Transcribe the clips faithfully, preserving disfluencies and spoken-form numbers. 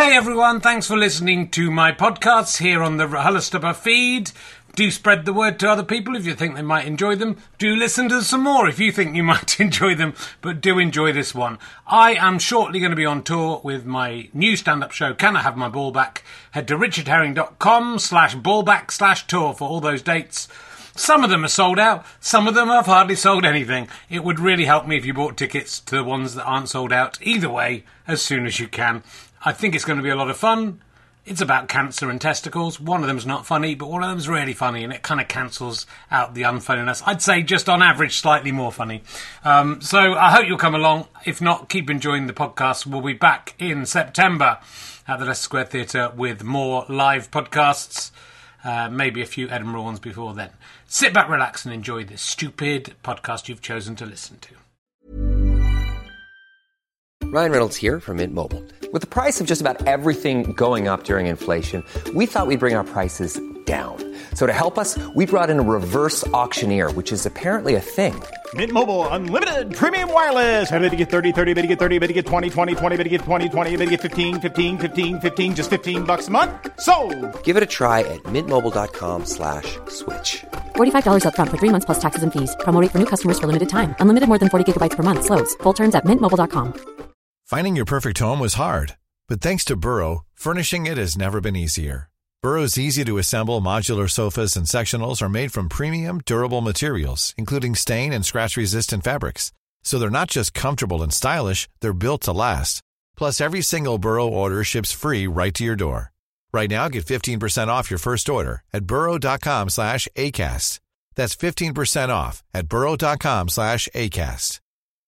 Hey everyone, thanks for listening to my podcasts here on the RHLSTP feed. Do spread the word to other people if you think they might enjoy them. Do listen to some more if you think you might enjoy them, but do enjoy this one. I am shortly going to be on tour with my new stand-up show, Can I Have My Ball Back? Head to richardherring.com slash ballback slash tour for all those dates. Some of them are sold out, some of them have hardly sold anything. It would really help me if you bought tickets to the ones that aren't sold out. Either way, as soon as you can. I think it's going to be a lot of fun. It's about cancer and testicles. One of them's not funny, but one of them's really funny, and it kind of cancels out the unfunniness. I'd say just on average, slightly more funny. Um, so I hope you'll come along. If not, keep enjoying the podcast. We'll be back in September at the Leicester Square Theatre with more live podcasts. Uh, maybe a few Edinburgh ones before then. Sit back, relax, and enjoy this stupid podcast you've chosen to listen to. Ryan Reynolds here from Mint Mobile. With the price of just about everything going up during inflation, we thought we'd bring our prices down. So to help us, we brought in a reverse auctioneer, which is apparently a thing. Mint Mobile Unlimited Premium Wireless. How to get thirty, thirty, how to get thirty, how to get twenty, twenty, twenty, how to get twenty, twenty, how to get fifteen, fifteen, fifteen, fifteen, just fifteen bucks a month? Sold! Give it a try at mintmobile.com slash switch. forty-five dollars up front for three months plus taxes and fees. Promo rate for new customers for limited time. Unlimited more than forty gigabytes per month. Slows full terms at mint mobile dot com. Finding your perfect home was hard, but thanks to Burrow, furnishing it has never been easier. Burrow's easy-to-assemble modular sofas and sectionals are made from premium, durable materials, including stain and scratch-resistant fabrics. So they're not just comfortable and stylish, they're built to last. Plus, every single Burrow order ships free right to your door. Right now, get fifteen percent off your first order at burrow.com slash ACAST. That's fifteen percent off at burrow.com slash ACAST.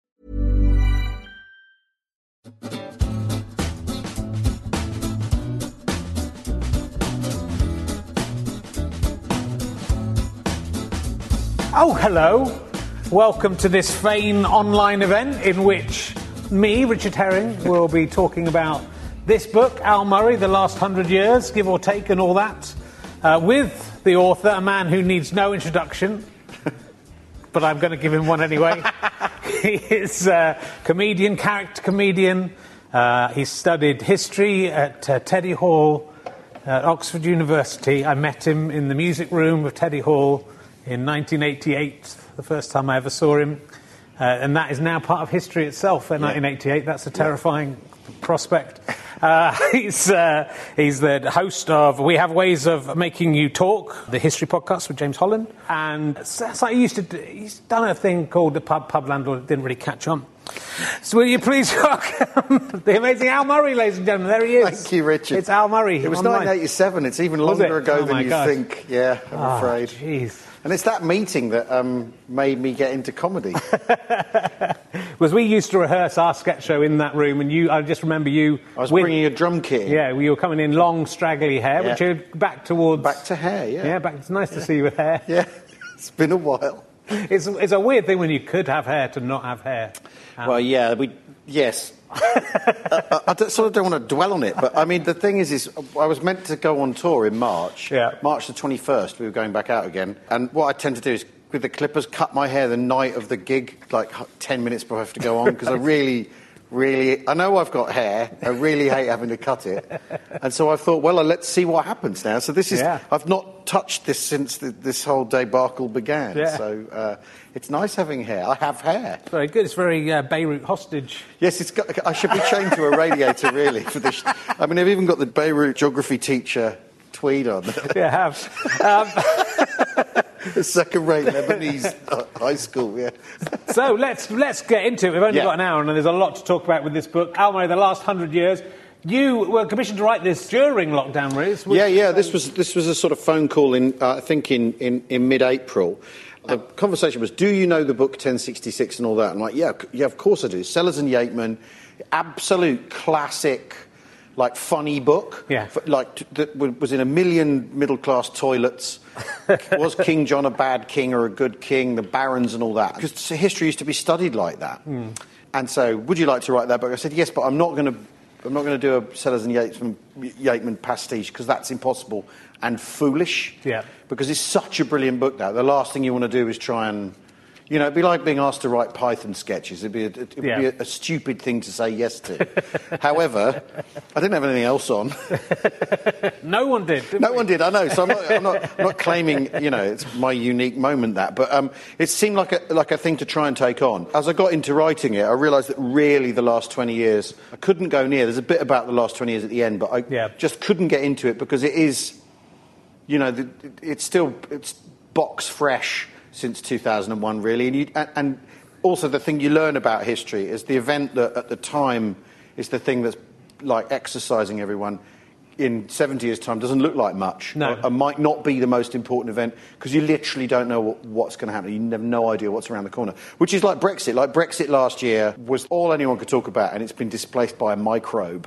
Oh, hello. Welcome to this Fane online event in which me, Richard Herring, will be talking about this book, Al Murray, The Last Hundred Years, give or take and all that, uh, with the author, a man who needs no introduction, but I'm going to give him one anyway. He is a comedian, character comedian. Uh, he studied history at uh, Teddy Hall at Oxford University. I met him in the music room of Teddy Hall in nineteen eighty-eight, the first time I ever saw him. Uh, and that is now part of history itself in yeah. nineteen eighty-eight. That's a terrifying yeah. prospect. Uh, he's, uh, he's the host of We Have Ways of Making You Talk, the history podcast with James Holland. And it's like he used to do, he's done a thing called the Pub Pub Landlord that didn't really catch on. So will you please welcome the amazing Al Murray, ladies and gentlemen. There he is. Thank you, Richard. It's Al Murray. It was online. nineteen eighty-seven. It's even longer ago oh than you God. think. Yeah, I'm oh, afraid. Jeez. And it's that meeting that um, made me get into comedy. Was we used to rehearse our sketch show in that room, and you, I just remember you... I was with, bringing a drum kit in. Yeah, you were coming in long, straggly hair, yeah. which are back towards... Back to hair, yeah. Yeah, back, it's nice to see you with hair. Yeah, it's been a while. It's, it's a weird thing when you could have hair to not have hair. Um, well, yeah, we... Yes. I, I don't, sort of don't want to dwell on it, but I mean, the thing is, is I was meant to go on tour in March. Yeah. March the twenty-first, we were going back out again. And what I tend to do is, with the clippers, cut my hair the night of the gig, like ten minutes before I have to go on, because I really, really, I know I've got hair, I really hate having to cut it. And so I thought, well, let's see what happens now. So this is, yeah. I've not touched this since the, this whole debacle began. Yeah. So uh, it's nice having hair. I have hair. Very good. It's very uh, Beirut hostage. Yes, it's got, I should be chained to a radiator, really, for this. I mean, I've even got the Beirut geography teacher tweed on. Yeah, I have. Um, a second-rate Lebanese high school, yeah. So let's let's get into it. We've only yeah. got an hour, and there's a lot to talk about with this book. Al Murray, The Last Hundred Years. You were commissioned to write this during lockdown, Riz. Yeah, yeah. This was this was a sort of phone call in, uh, I think, in, in, in mid-April. The conversation was, do you know the book ten sixty-six and all that? I'm like, yeah, yeah, of course I do. Sellers and Yeatman, absolute classic, like, funny book. Yeah. Like, that was in a million middle-class toilets. Was King John a bad king or a good king? The barons and all that. Because history used to be studied like that. Mm. And so, would you like to write that book? I said, yes, but I'm not going to I'm not going to do a Sellers and Yeatman, Yeatman pastiche, because that's impossible and foolish. Yeah. Because it's such a brilliant book now. The last thing you want to do is try and, You know, it'd be like being asked to write Python sketches. It'd be a, it would Yeah. be a, a stupid thing to say yes to. However, I didn't have anything else on. No one did. did No we? one did, I know. So I'm not, I'm not, I'm not claiming, you know, it's my unique moment, that. But um, it seemed like a, like a thing to try and take on. As I got into writing it, I realised that really the last twenty years, I couldn't go near. There's a bit about the last twenty years at the end, but I Yeah. just couldn't get into it because it is, you know, the, it's still it's box fresh since two thousand one, really. And, you, and, and also the thing you learn about history is the event that at the time is the thing that's like exercising everyone in seventy years' time doesn't look like much. No. Or, or might not be the most important event because you literally don't know what, what's going to happen. You have no idea what's around the corner. Which is like Brexit. Like Brexit last year was all anyone could talk about, and it's been displaced by a microbe.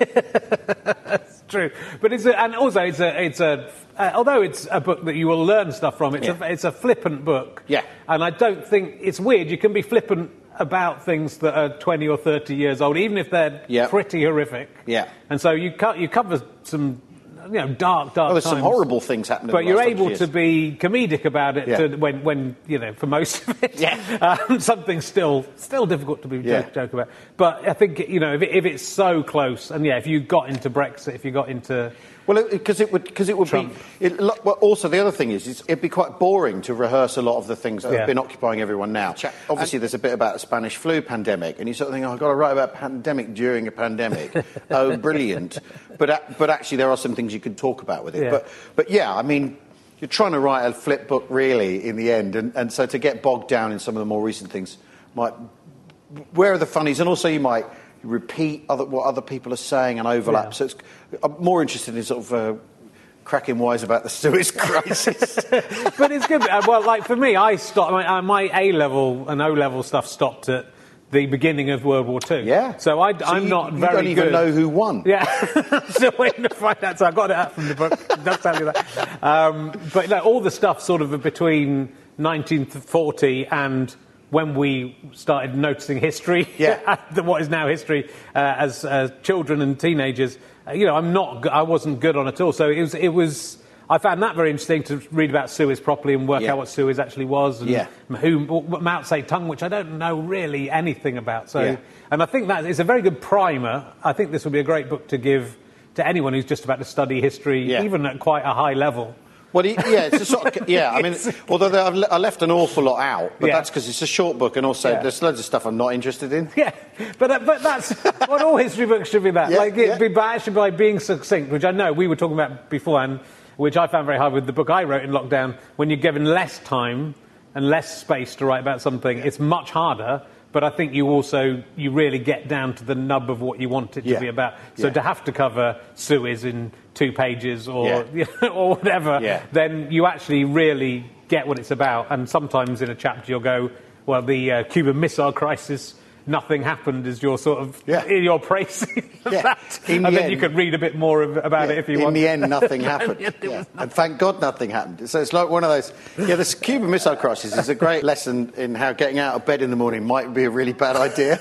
It's true, but it's a, and also it's a it's a uh, although it's a book that you will learn stuff from. It's Yeah. a it's a flippant book. Yeah. And I don't think it's weird. You can be flippant about things that are twenty or thirty years old, even if they're Yeah. pretty horrific. Yeah. And so you co- you cover some, you know, dark, dark Oh, there's times. some horrible things happening. But in the you're last able hundred to years. be comedic about it Yeah. to, when, when you know, for most of it. Yeah. Um, something's still still difficult to be Yeah. joke, joke about. But I think, you know, if, it, if it's so close, and yeah, if you got into Brexit, if you got into... Well, because it, it would, because it would Trump. be. It, lo- well, also, the other thing is, is, it'd be quite boring to rehearse a lot of the things that Yeah. have been occupying everyone now. Obviously, there's a bit about the Spanish flu pandemic, and you sort of think, oh, I've got to write about a pandemic during a pandemic. Oh, brilliant! But a- but actually, there are some things you could talk about with it. Yeah. But but yeah, I mean, you're trying to write a flip book, really, in the end, and, and so to get bogged down in some of the more recent things might. Where are the funnies? And also, you might repeat other, what other people are saying and overlap. Yeah. So it's, I'm more interested in sort of uh, cracking wise about the Suez crisis. But it's good. Uh, Well, like for me, I stopped, my, uh, my A-level and O-level stuff stopped at the beginning of World War Two. Yeah. So I, So I'm you, not you very don't even good. know who won. Yeah, I'm still waiting to find out. So I got it out from the book. It does tell you that. Um, but no, all the stuff sort of between nineteen forty and when we started noticing history, Yeah. what is now history, uh, as uh, children and teenagers, uh, you know, I'm not. go- I wasn't good on it at all. So it was. It was. I found that very interesting to read about Suez properly and work Yeah. out what Suez actually was and Yeah. who Mao Zedong, which I don't know really anything about. So, Yeah. and I think that is a very good primer. I think this would be a great book to give to anyone who's just about to study history, Yeah. even at quite a high level. Well, he- yeah, it's a sort of, yeah. I mean, although there- I've le- I left an awful lot out, but Yeah. that's because it's a short book, and also Yeah. there's loads of stuff I'm not interested in. Yeah, but uh, but that's what all history books should be about. Yeah, like, it, yeah. be, but actually by being succinct, which I know we were talking about beforehand, which I found very hard with the book I wrote in lockdown. When you're given less time and less space to write about something, it's much harder. But I think you also you really get down to the nub of what you want it to Yeah. be about. So Yeah. to have to cover Suez in two pages or Yeah. you know, or whatever, Yeah. then you actually really get what it's about. And sometimes in a chapter you'll go, well, the uh, Cuban Missile Crisis, nothing happened, is your sort of Yeah. in your praising of Yeah. that. In and the then you end- could read a bit more of, about it if you in want. the end, nothing happened. Yeah, there Yeah. was And thank God nothing happened. So it's like one of those. Yeah, this Cuban Missile Crisis is a great lesson in how getting out of bed in the morning might be a really bad idea.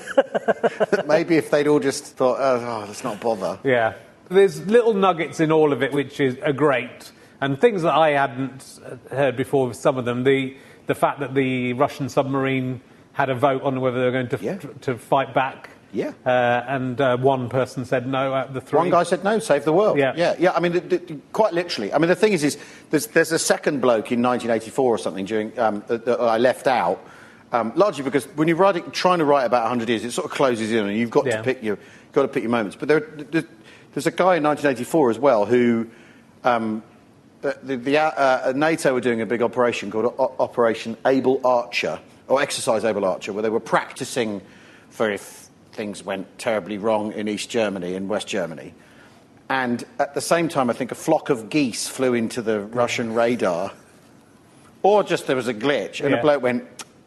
Maybe if they'd all just thought, oh, oh, let's not bother. Yeah. There's little nuggets in all of it which is, are great. And things that I hadn't uh, heard before with some of them. The, the fact that the Russian submarine had a vote on whether they were going to, Yeah. to fight back. Yeah. Uh, and uh, one person said no out of the three. One guy said no, save the world. Yeah. yeah, yeah. I mean, the, the, quite literally. I mean, the thing is, is there's, there's a second bloke in nineteen eighty-four or something during um, that, that I left out, um, largely because when you're writing, trying to write about one hundred years, it sort of closes in, and you've got Yeah. to pick your got to pick your moments. But there, there, there's a guy in nineteen eighty-four as well who. Um, the, the, the uh, NATO were doing a big operation called o- Operation Able Archer, or Exercise Able Archer, where they were practicing for if things went terribly wrong in East Germany and West Germany. And at the same time, I think a flock of geese flew into the Russian radar. Or just there was a glitch, and Yeah. a bloke went,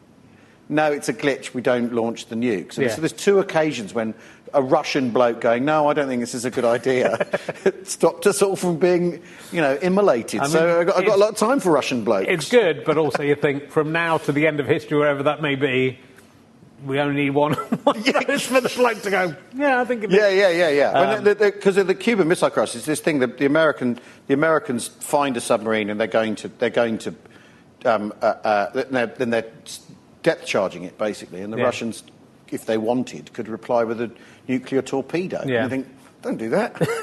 no, it's a glitch, we don't launch the nukes. And Yeah. so there's two occasions when a Russian bloke going, no, I don't think this is a good idea, stopped us all from being, you know, immolated. I mean, so I've got, I've got a it's- lot of time for Russian blokes. It's good, but also you think from now to the end of history, wherever that may be, we only need one, one of those for the bloke to go, yeah, I think it is. Yeah, yeah, yeah, yeah. Um, Because of the Cuban Missile Crisis, this thing that the American, the Americans find a submarine and they're going to, they're going to, um, uh, uh, then they're, then they're depth charging it, basically, and the Yeah. Russians, if they wanted, could reply with a nuclear torpedo. Yeah. And you think, don't do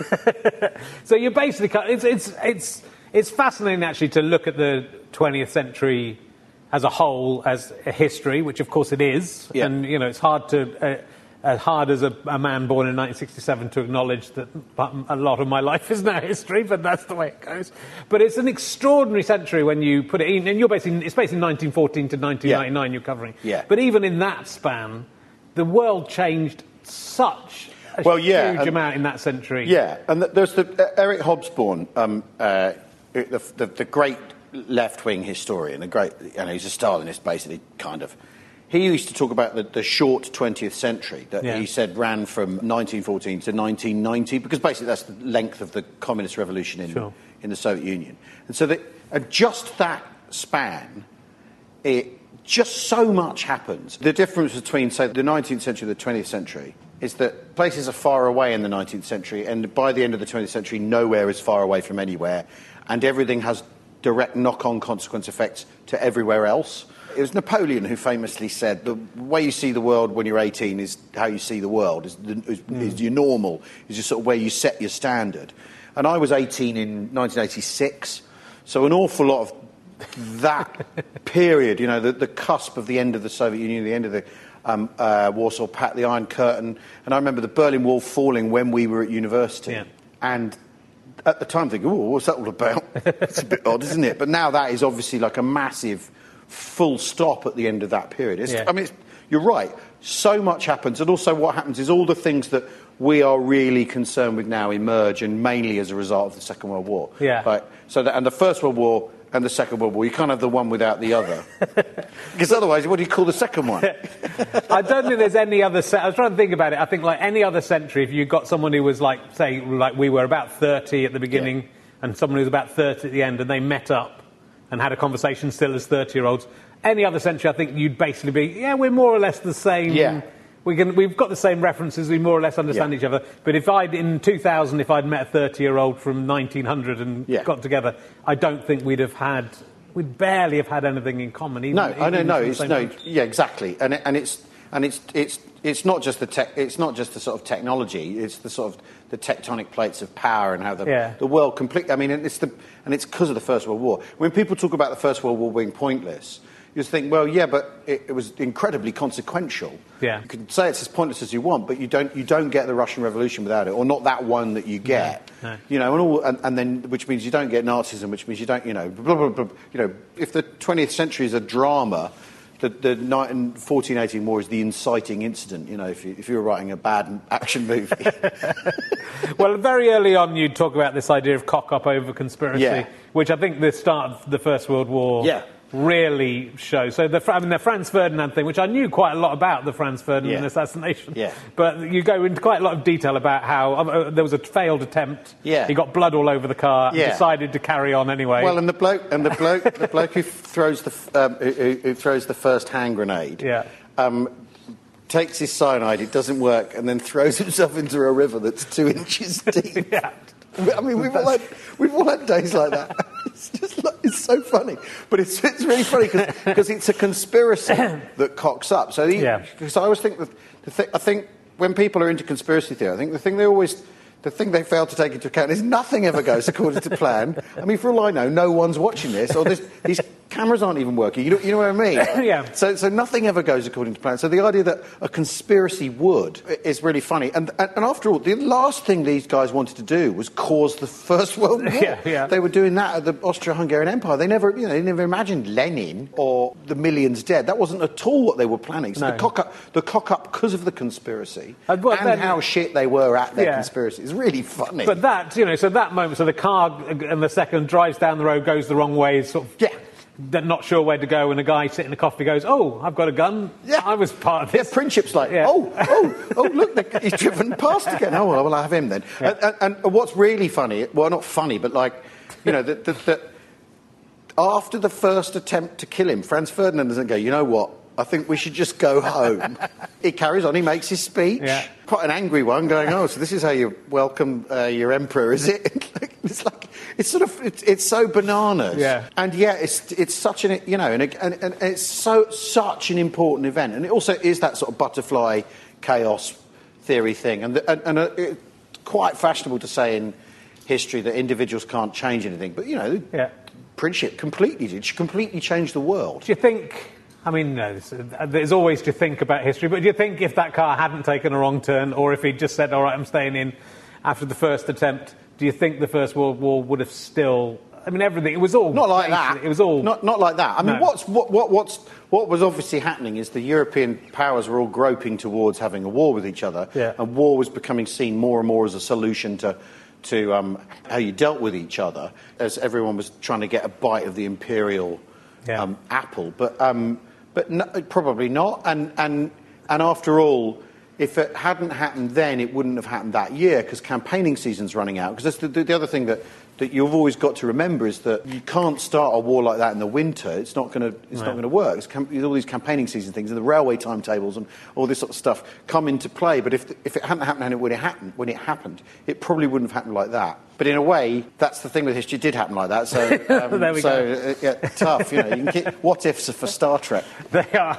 that. So you're basically it's it's it's it's fascinating actually to look at the twentieth century as a whole as a history, which of course it is, Yeah. and you know it's hard to. Uh, as hard as a, a man born in nineteen sixty-seven to acknowledge that a lot of my life is now history, but that's the way it goes. But it's an extraordinary century when you put it in, and you're basically, it's basically nineteen fourteen to nineteen ninety-nine Yeah. you're covering. Yeah. But even in that span, the world changed such a Well, yeah, huge and- amount in that century. Yeah, and th- there's the uh, Eric Hobsbawm, um, uh, the, the, the great left-wing historian, the great, you know, he's a Stalinist, basically, kind of. He used to talk about the, the short twentieth century that Yeah. he said ran from nineteen fourteen to nineteen ninety, because basically that's the length of the communist revolution in, Sure. in the Soviet Union. And so that, uh, just that span, it just so much happens. The difference between, say, the nineteenth century and the twentieth century is that places are far away in the nineteenth century, and by the end of the twentieth century, nowhere is far away from anywhere, and everything has direct knock-on consequence effects to everywhere else. It was Napoleon who famously said, the way you see the world when you're eighteen is how you see the world, is, is, mm. is your normal, is just sort of where you set your standard. And I was eighteen in nineteen eighty-six, so an awful lot of that period, you know, the, the cusp of the end of the Soviet Union, the end of the um, uh, Warsaw Pact, the Iron Curtain, and I remember the Berlin Wall falling when we were at university. Yeah. And at the time thinking, oh, what's that all about? It's a bit odd, isn't it? But now that is obviously like a massive full stop at the end of that period. It's, Yeah. I mean, it's, you're right. So much happens. And also what happens is all the things that we are really concerned with now emerge, and mainly as a result of the Second World War. Yeah. Right? So that, and the First World War and the Second World War, you can't have the one without the other. Because otherwise, what do you call the second one? I don't think there's any other... Ce- I was trying to think about it. I think, like, any other century, if you got someone who was, like, say, like we were about thirty at the beginning, Yeah. and someone who was about thirty at the end, and they met up and had a conversation still as thirty-year-olds, any other century, I think you'd basically be, yeah, we're more or less the same. Yeah. We can, we've got the same references, we more or less understand Yeah. each other. But if I'd, in two thousand, if I'd met a thirty-year-old from nineteen hundred and Yeah. got together, I don't think we'd have had... We'd barely have had anything in common. Even, No, I even don't know. from the It's same no, age. yeah, exactly, and it, and it's and it's it's it's not just the tech. It's not just the sort of technology. It's the sort of the tectonic plates of power and how the Yeah. the world complete. I mean, and it's the and it's because of the First World War. When people talk about the First World War being pointless, you just think, well, yeah, but it, it was incredibly consequential. Yeah. You can say it's as pointless as you want, but you don't you don't get the Russian Revolution without it, or not that one that you get. No, no. You know, and, all, and, and then which means you don't get Nazism, which means you don't, you know, blah, blah, blah, you know, if the twentieth century is a drama, the, the fourteen eighteen War is the inciting incident. You know, if you if you were writing a bad action movie. Well, very early on, you'd talk about this idea of cock-up over conspiracy, Yeah. which I think the start of the First World War Yeah. really shows. So the, I mean, the Franz Ferdinand thing, which I knew quite a lot about, the Franz Ferdinand Yeah. assassination. Yeah. But you go into quite a lot of detail about how uh, there was a failed attempt. Yeah. He got blood all over the car and Yeah. decided to carry on anyway. Well, and the bloke and the bloke the bloke who throws the f- um, who, who who throws the first hand grenade. Yeah. Um, takes his cyanide, it doesn't work, and then throws himself into a river that's two inches deep. Yeah. I mean, we've all had we've all had days like that. It's just like, it's so funny, but it's it's really funny because it's a conspiracy that cocks up. So the, Yeah. because I always think that the th- I think when people are into conspiracy theory, I think the thing they always the thing they fail to take into account is nothing ever goes according to plan. I mean, for all I know, no one's watching this, or this, these cameras aren't even working. You know, you know what I mean? Yeah. So, so nothing ever goes according to plan. So the idea that a conspiracy would is really funny. And, and, and after all, the last thing these guys wanted to do was cause the First World War. Yeah, yeah. They were doing that at the Austro-Hungarian Empire. They never, you know, they never imagined Lenin or the millions dead. That wasn't at all what they were planning. So No. the cock up, the cock up because of the conspiracy And what and then- how shit they were at their Yeah. conspiracy is really funny. But that, you know, so that moment, so the car and the second drives down the road, goes the wrong way, sort of Yeah. they're not sure where to go, and a guy sitting in a coffee goes, "Oh, I've got a gun. Yeah. I was part of Yeah, this." Princip's like, Yeah. oh, oh, oh, look, the- he's driven past again. Oh, well, I'll have him then. Yeah. And, and, and what's really funny, well, not funny, but like, you know, that that- that after the first attempt to kill him, Franz Ferdinand doesn't go, you know what, I think we should just go home. He carries on, he makes his speech, Yeah. quite an angry one, going, oh, so this is how you welcome uh, your emperor, is it? It's like, it's sort of it's, it's so bananas. Yeah. And yet it's it's such an you know and, and, and it's so such an important event, and it also is that sort of butterfly chaos theory thing, and the, and, and uh, it's quite fashionable to say in history that individuals can't change anything, but you know, yeah. Princip completely did. She completely changed the world. Do you think? I mean, no, there's always to think about history, but do you think if that car hadn't taken a wrong turn, or if he'd just said, all right, I'm staying in after the first attempt, do you think the First World War would have still... I mean, everything, it was all... Not like that. It was all... Not, not like that. I mean, No. what's, what, what, what's, what was obviously happening is the European powers were all groping towards having a war with each other, Yeah. and war was becoming seen more and more as a solution to... to um, how you dealt with each other, as everyone was trying to get a bite of the imperial Yeah. um, apple. But um, but no, probably not. And, and, and after all, if it hadn't happened then, it wouldn't have happened that year, because campaigning season's running out. Because that's the, the, the other thing that, that you've always got to remember is that you can't start a war like that in the winter. It's not going to it's Right. not going to work. It's cam- all these campaigning season things and the railway timetables and all this sort of stuff come into play. But if the, if it hadn't happened when it happened, when it happened, it probably wouldn't have happened like that. But in a way, that's the thing with history. It did happen like that. So um, There we so go. uh, yeah, tough. You know, you can keep, what ifs are for Star Trek. They are.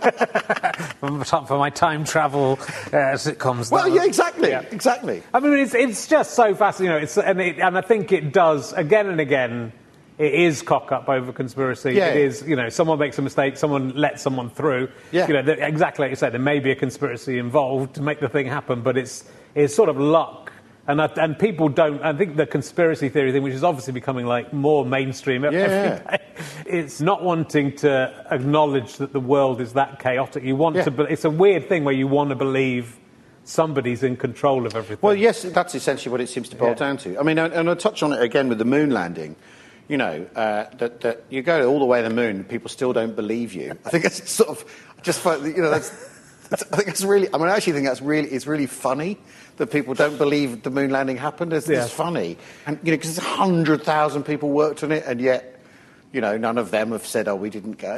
For my time travel uh, sitcoms. Well, that yeah, was- exactly, Yeah. exactly. I mean, it's it's just so fascinating, you know. It's and it, and I think it does again and again. It is cock up over conspiracy. Yeah. It is, you know, someone makes a mistake, someone lets someone through. Yeah. You know, th- exactly like you said, there may be a conspiracy involved to make the thing happen, but it's it's sort of luck. And I, and people don't. I think the conspiracy theory thing, which is obviously becoming like more mainstream every Yeah. day, it's not wanting to acknowledge that the world is that chaotic. You want Yeah. to. Be, it's a weird thing where you want to believe somebody's in control of everything. Well, yes, that's essentially what it seems to boil Yeah. down to. I mean, and, and I'll touch on it again with the moon landing. You know, uh, that, that you go all the way to the moon, people still don't believe you. I think that's sort of just, for, you know, that's, that's. I think that's really. I mean, I actually think that's really. It's really funny that people don't believe the moon landing happened. It's, Yeah. it's funny, and you know, because a hundred thousand people worked on it, and yet, you know, none of them have said, "Oh, we didn't go."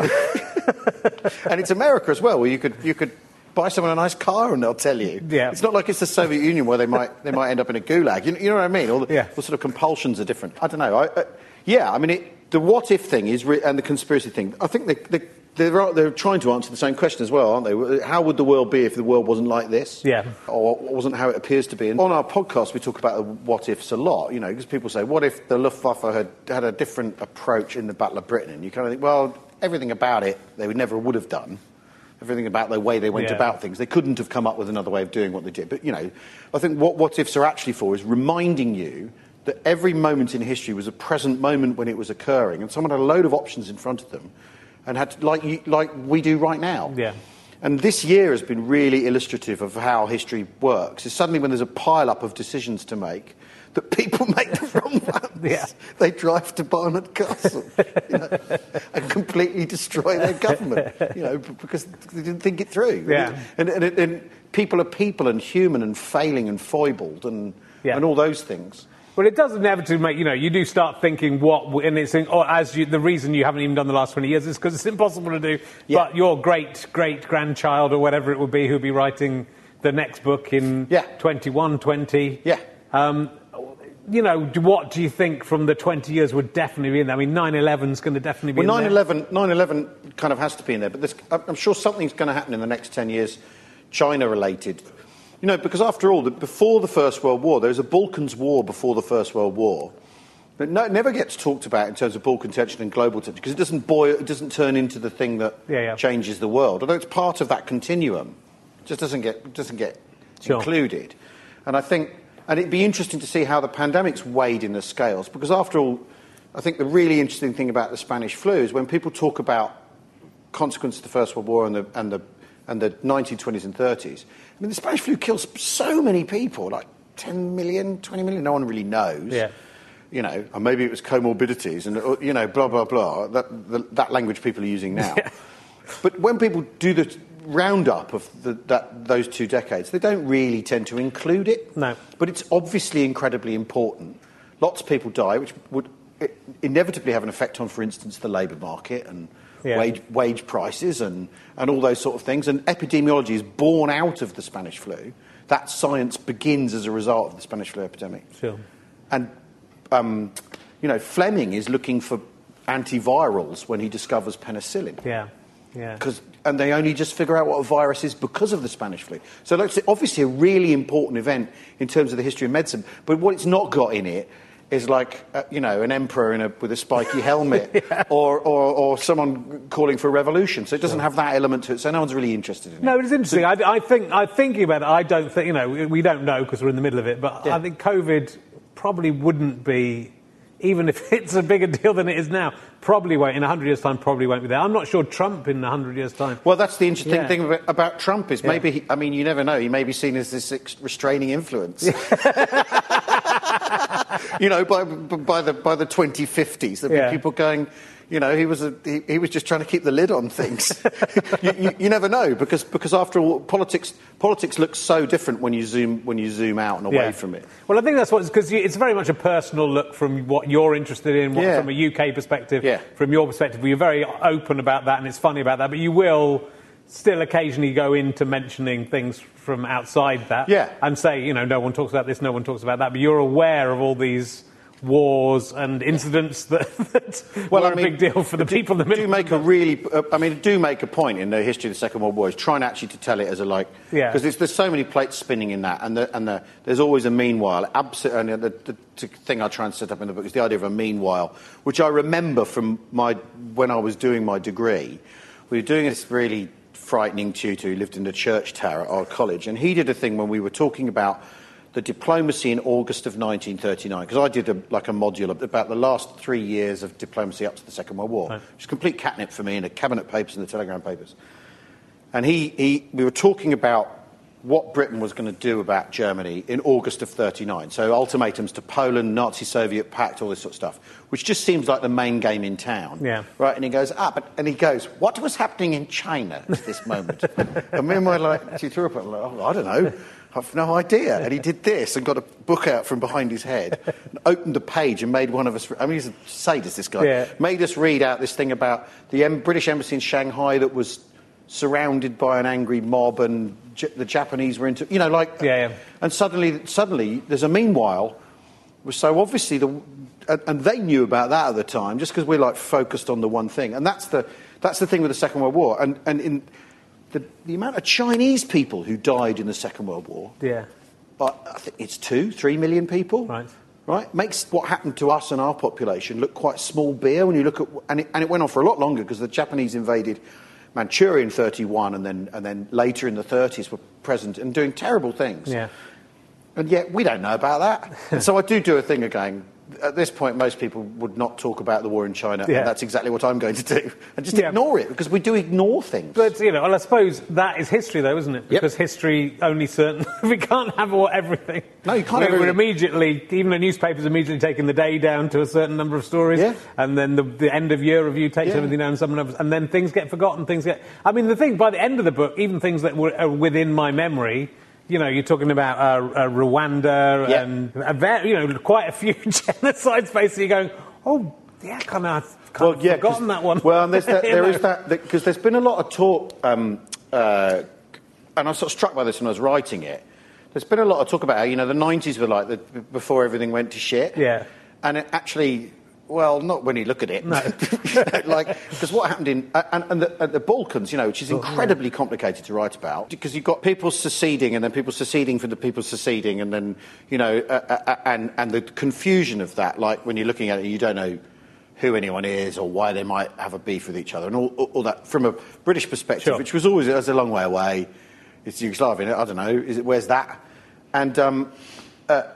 And it's America as well, where you could you could. buy someone a nice car and they'll tell you. Yeah. It's not like it's the Soviet Union where they might they might end up in a gulag. You, you know what I mean? All the, Yeah. the sort of compulsions are different. I don't know. I, uh, yeah, I mean, it, the what if thing is re- and the conspiracy thing. I think they, they, they're they're trying to answer the same question as well, aren't they? How would the world be if the world wasn't like this? Yeah. Or wasn't how it appears to be? And on our podcast, we talk about the what ifs a lot. You know, because people say, what if the Luftwaffe had had a different approach in the Battle of Britain? And you kind of think, well, everything about it they would never would have done. Everything about the way they went Yeah. about things. They couldn't have come up with another way of doing what they did. But, you know, I think what what-ifs are actually for is reminding you that every moment in history was a present moment when it was occurring, and someone had a load of options in front of them, and had to, like, you, like we do right now. Yeah. And this year has been really illustrative of how history works. It's suddenly when there's a pile-up of decisions to make, that people make the wrong ones. Yeah. They drive to Barnard Castle, you know, and completely destroy their government, you know, b- because they didn't think it through. Yeah. And, and, and, and people are people and human and failing and foibled and Yeah. and all those things. Well, it does inevitably make, you know, you do start thinking what, w- and it's, or as you, the reason you haven't even done the last twenty years is because it's impossible to do. Yeah. But your great, great grandchild or whatever it would be who'll be writing the next book in Yeah. twenty-one, twenty. Yeah. Um, you know, do- what do you think from the twenty years would definitely be in there? I mean, nine eleven's going to definitely be Well, in nine there. eleven, nine eleven kind of has to be in there, but there's, I'm I'm sure something's going to happen in the next ten years, China-related. You know, because after all, the, before the First World War, there was a Balkans War before the First World War. But no, it never gets talked about in terms of Balkan tension and global tension, because it doesn't boil, it doesn't turn into the thing that Yeah, yeah. changes the world. Although it's part of that continuum, it just doesn't get, doesn't get Sure. included. And I think, and it'd be interesting to see how the pandemic's weighed in the scales, because after all, I think the really interesting thing about the Spanish flu is when people talk about consequences of the First World War and the, and the, and the nineteen twenties and thirties, I mean, the Spanish flu kills so many people, like ten million, twenty million, no one really knows. Yeah. You know, and maybe it was comorbidities and, uh, you know, blah, blah, blah, that, the, that language people are using now. Yeah. But when people do the roundup of the, that, those two decades, they don't really tend to include it. No. But it's obviously incredibly important. Lots of people die, which would inevitably have an effect on, for instance, the labour market and Yeah. wage, wage prices and, and all those sort of things. And epidemiology is born out of the Spanish flu. That science begins as a result of the Spanish flu epidemic. Sure. And, um, You know, Fleming is looking for antivirals when he discovers penicillin. Yeah, yeah. Because and they only just figure out what a virus is because of the Spanish flu. So it's obviously a really important event in terms of the history of medicine. But what it's not got in it is like, uh, you know, an emperor in a, with a spiky helmet yeah. or, or, or someone calling for a revolution. So it doesn't have that element to it. So no one's really interested in it. No, it's interesting. So, I, I think, I thinking about it, I don't think, you know, we don't know because we're in the middle of it, but yeah. I think COVID probably wouldn't be, even if it's a bigger deal than it is now, probably won't, in one hundred years' time, probably won't be there. I'm not sure Trump in one hundred years' time. Well, that's the interesting yeah. thing about, about Trump is maybe, yeah. he, I mean, you never know, he may be seen as this ex- restraining influence. You know, by, by the by the twenty fifties, there'd be yeah. people going, you know, he was a, he, he was just trying to keep the lid on things. you, you, you never know, because because after all, politics politics looks so different when you zoom when you zoom out and away yeah. from it. Well, I think that's what, because it's very much a personal look from what you're interested in, what, yeah. from a U K perspective, yeah. from your perspective. You're very open about that, and it's funny about that, but you will still occasionally go into mentioning things from outside that yeah. and say, you know, no one talks about this, no one talks about that, but you're aware of all these wars and incidents that, that well, were I mean, a big deal for the do, people in the middle. Do make a really, uh, I mean, do make a point in the history of the Second World War is trying actually to tell it as a like, because yeah. there's, there's so many plates spinning in that, and the, and the, there's always a meanwhile. Absolutely, and the, the, the thing I try and set up in the book is the idea of a meanwhile, which I remember from my when I was doing my degree. We were doing this really frightening tutor who lived in the church tower at our college, and he did a thing when we were talking about the diplomacy in August of nineteen thirty-nine, because I did a, like a module about the last three years of diplomacy up to the Second World War. Right. It was complete catnip for me in the cabinet papers and the telegram papers. And he, he we were talking about what Britain was going to do about Germany in August of thirty-nine. So ultimatums to Poland, Nazi-Soviet pact, all this sort of stuff, which just seems like the main game in town. Yeah. Right? And he goes, ah, but, and he goes, what was happening in China at this moment? And me and my like, tutor up, I'm like, oh, I don't know. I've no idea. And he did this and got a book out from behind his head and opened a page and made one of us, I mean, he's a sadist, this guy, yeah. made us read out this thing about the em- British embassy in Shanghai that was surrounded by an angry mob and J- the Japanese were into, you know, like, yeah, yeah. and suddenly, suddenly there's a meanwhile. So obviously, the, and, and they knew about that at the time, just because we're like focused on the one thing. And that's the, that's the thing with the Second World War. And, and in the, the amount of Chinese people who died in the Second World War, yeah. but I think it's two, three million people. Right. Right? Makes what happened to us and our population look quite small beer when you look at, and it, and it went on for a lot longer because the Japanese invaded Manchuria in thirty-one, and then and then later in the thirties were present and doing terrible things. Yeah. And yet we don't know about that. And so I do do a thing again. At this point, most people would not talk about the war in China, yeah. and that's exactly what I'm going to do. And just yeah. ignore it, because we do ignore things. But, you know, well, I suppose that is history, though, isn't it? Because yep. history only certain... we can't have all, everything. No, you can't we're, have we're everything. immediately... Even the newspapers immediately taking the day down to a certain number of stories. Yeah. And then the, the end-of-year review takes yeah. everything down, some numbers, and then things get forgotten, things get... I mean, the thing, by the end of the book, even things that were are within my memory... You know, you're talking about uh, uh, Rwanda yep. and, a very, you know, quite a few genocides, basically going, oh, yeah, kind of, kind well, of yeah, forgotten that one. Well, and there's that, there is that, because there's been a lot of talk, um, uh, and I was sort of struck by this when I was writing it. There's been a lot of talk about how, you know, the nineties were like the, before everything went to shit. Yeah. And it actually... Well, not when you look at it. No. You know, like, because what happened in and, and the, the Balkans, you know, which is incredibly complicated to write about, because you've got people seceding and then people seceding for the people seceding, and then you know, uh, uh, and and the confusion of that. Like when you're looking at it, you don't know who anyone is or why they might have a beef with each other, and all, all, all that from a British perspective, sure. which was always that's a long way away. It's Yugoslavia. I don't know. Is it? Where's that? And. Um, uh,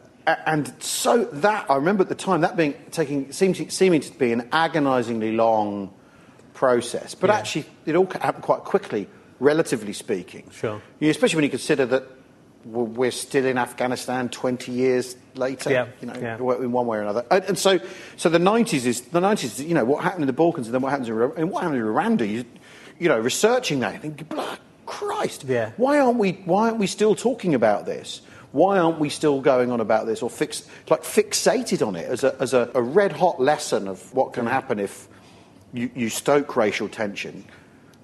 And so that, I remember at the time, that being taking seemed, seeming to be an agonisingly long process. But yeah. actually, it all happened quite quickly, relatively speaking. Sure. You know, especially when you consider that we're still in Afghanistan twenty years later, yeah. you know, yeah. in one way or another. And, and so, so the nineties is, the nineties, you know, what happened in the Balkans and then what happens in, and what happened in Rwanda, you, you know, researching that, you think, blood Christ, yeah. why aren't we, why aren't we still talking about this? Why aren't we still going on about this or fix, like fixated on it as a, as a, a red-hot lesson of what can happen if you, you stoke racial tension?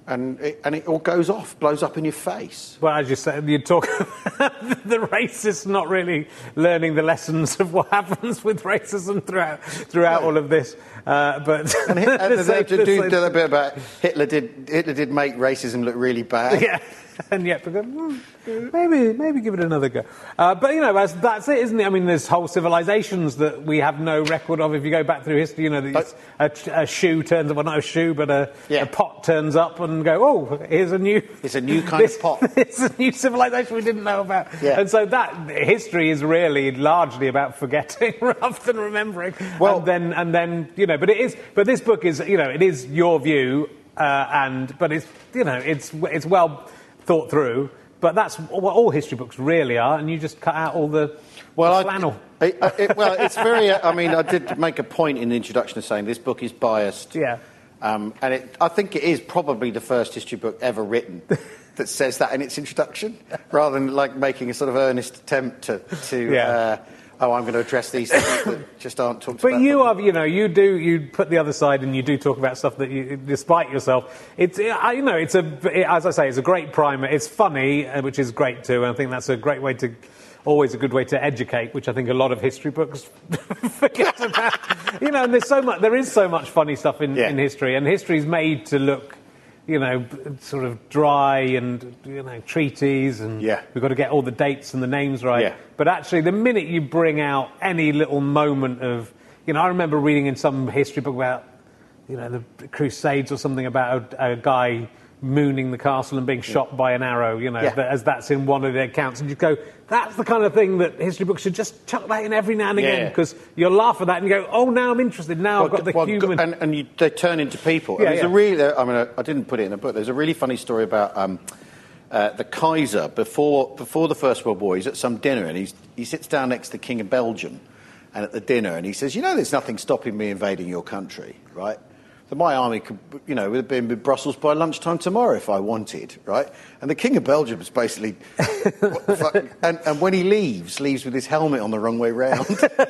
And it, and it all goes off, blows up in your face. Well, as you said, you talk about the racists not really learning the lessons of what happens with racism throughout throughout No. all of this. Uh, but And, Hit- and the they same- do, the do same- do a bit about Hitler did Hitler did make racism look really bad. Yeah, and yet, we go, "Hmm, maybe, maybe give it another go. Uh, but you know, that's, that's it, isn't it? I mean, there's whole civilizations that we have no record of. If you go back through history, you know, that it's a, a shoe turns up, well, not a shoe, but a, Yeah. a pot turns up, and go, oh, here's a new, It's a new kind this- of pot. It's a new civilization we didn't know about. Yeah. And so that history is really largely about forgetting rather than remembering. Well- and then, and then, you know, but it is. But this book is, you know, it is your view, uh, and but it's, you know, it's it's well thought through. But that's what all history books really are, and you just cut out all the, Well, the I- flannel. I, I, it, well, it's very. uh, I mean, I did make a point in the introduction of saying this book is biased. Yeah. Um, and it, I think it is probably the first history book ever written that says that in its introduction, rather than like making a sort of earnest attempt to. to Yeah. uh, oh, I'm going to address these things that just aren't talked But about. you are, you know, you do, you put the other side and you do talk about stuff that you, despite yourself, it's, I- you know, it's a, it, as I say, it's a great primer. It's funny, uh, which is great too, and I think that's a great way to, always a good way to educate, which I think a lot of history books forget about. You know, and there's so much, there is so much funny stuff in, Yeah. in history, and history's made to look, you know, sort of dry and, you know, treaties, and Yeah. we've got to get all the dates and the names right. Yeah. But actually, the minute you bring out any little moment of, you know, I remember reading in some history book about, you know, the Crusades or something about a, a guy mooning the castle and being shot by an arrow, you know, Yeah. that, as that's in one of the accounts. And you go, that's the kind of thing that history books should just chuck that in every now and again, Yeah. because you'll laugh at that and you go, oh, now I'm interested. Now I've got the well, human... and, and you, they turn into people. Yeah, and there's yeah. a really, I mean, I, I didn't put it in the book. There's a really funny story about um, uh, the Kaiser before before the First World War. He's at some dinner and he's, he sits down next to the King of Belgium, and at the dinner, and he says, "You know, there's nothing stopping me invading your country, right? That my army could, you know, would have been in Brussels by lunchtime tomorrow if I wanted, right?" And the King of Belgium is basically, what the fuck? And, and when he leaves, leaves with his helmet on the wrong way round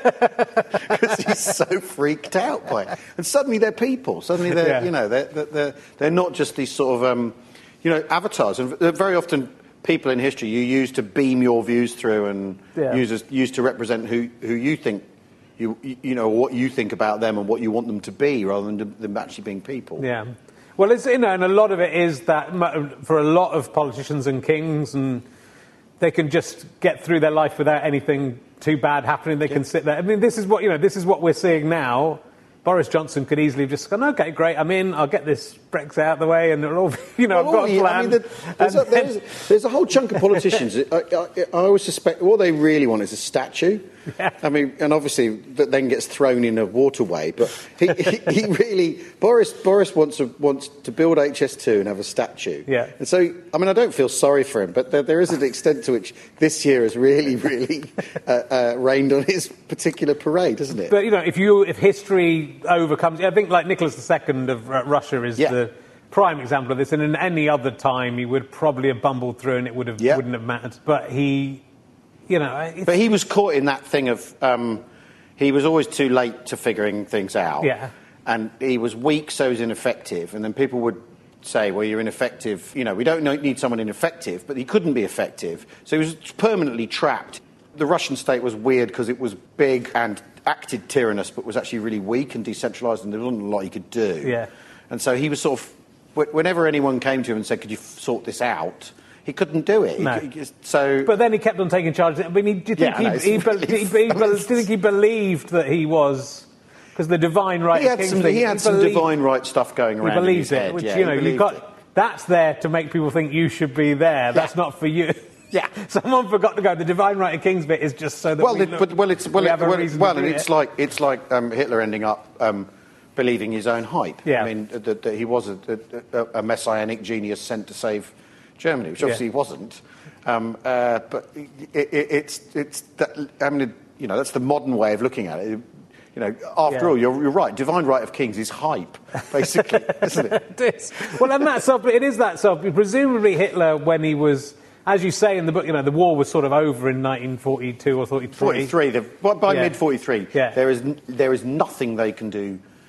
because he's so freaked out by it. And suddenly they're people. Suddenly they're, Yeah. you know, they're, they're they're not just these sort of, um, you know, avatars. And they're very often people in history you use to beam your views through and Yeah. use as, use to represent who who you think. You, you know, what you think about them and what you want them to be rather than them actually being people. Yeah. Well, it's, you know, and a lot of it is that mo- for a lot of politicians and kings, and they can just get through their life without anything too bad happening. They can sit there. I mean, this is what, you know, this is what we're seeing now. Boris Johnson could easily have just gone, okay, great, I'm in, I'll get this Brexit out of the way, and it'll all, you know, Well, I've got a yeah, plan. I mean, the, there's, a, And then- there's, there's a whole chunk of politicians. I, I, I always suspect what they really want is a statue. Yeah. I mean, and obviously that then gets thrown in a waterway. But he, he, he really Boris Boris wants to, wants to build H S two and have a statue. Yeah. And so, I mean, I don't feel sorry for him, but there, there is an extent to which this year has really, really uh, uh, rained on his particular parade, hasn't it? But, you know, if you if history overcomes... I think, like, Nicholas the Second of uh, Russia is Yeah. the prime example of this, and in any other time he would probably have bumbled through and it would have, Yeah. wouldn't have mattered. But he, you know... It's, But he was caught in that thing of um, he was always too late to figuring things out. Yeah. And he was weak, so he was ineffective. And then people would say, well, you're ineffective. You know, we don't need someone ineffective, but he couldn't be effective. So he was permanently trapped. The Russian state was weird because it was big and acted tyrannous, but was actually really weak and decentralised, and there wasn't a lot he could do. Yeah. And so he was sort of, whenever anyone came to him and said, could you sort this out, he couldn't do it. He No. could- he just- so... But then he kept on taking charge. I mean, he, do you think Yeah, I know, he, he, it's be- really he, he, be- funny. do you think he believed that he was... Because the divine right He of had kings some, thing, he had some believed- divine right stuff going He around in believes his it, head. which, yeah, you know, he you've believed got... it. That's there to make people think you should be there. That's Yeah. not for you. Yeah. Someone forgot to go. The divine right of kings bit is just so that Well, we it, look, but, well, it's well, we it, have a well, reason well to do and it's it. like it's like um, Hitler ending up um, believing his own hype. Yeah. I mean, that, that he was a, a, a messianic genius sent to save Germany, which obviously Yeah. he wasn't. Um, uh, but it, it, it's it's that, I mean, you know, that's the modern way of looking at it. You know, after Yeah. all, you're, you're right. Divine right of kings is hype, basically, isn't it? It is. Well, and that's self, it is that self. Presumably Hitler, when he was, as you say in the book, you know, the war was sort of over in nineteen forty-two or forty-three. forty-three. The, by by Yeah. mid forty-three, Yeah. there is n- there is nothing they can do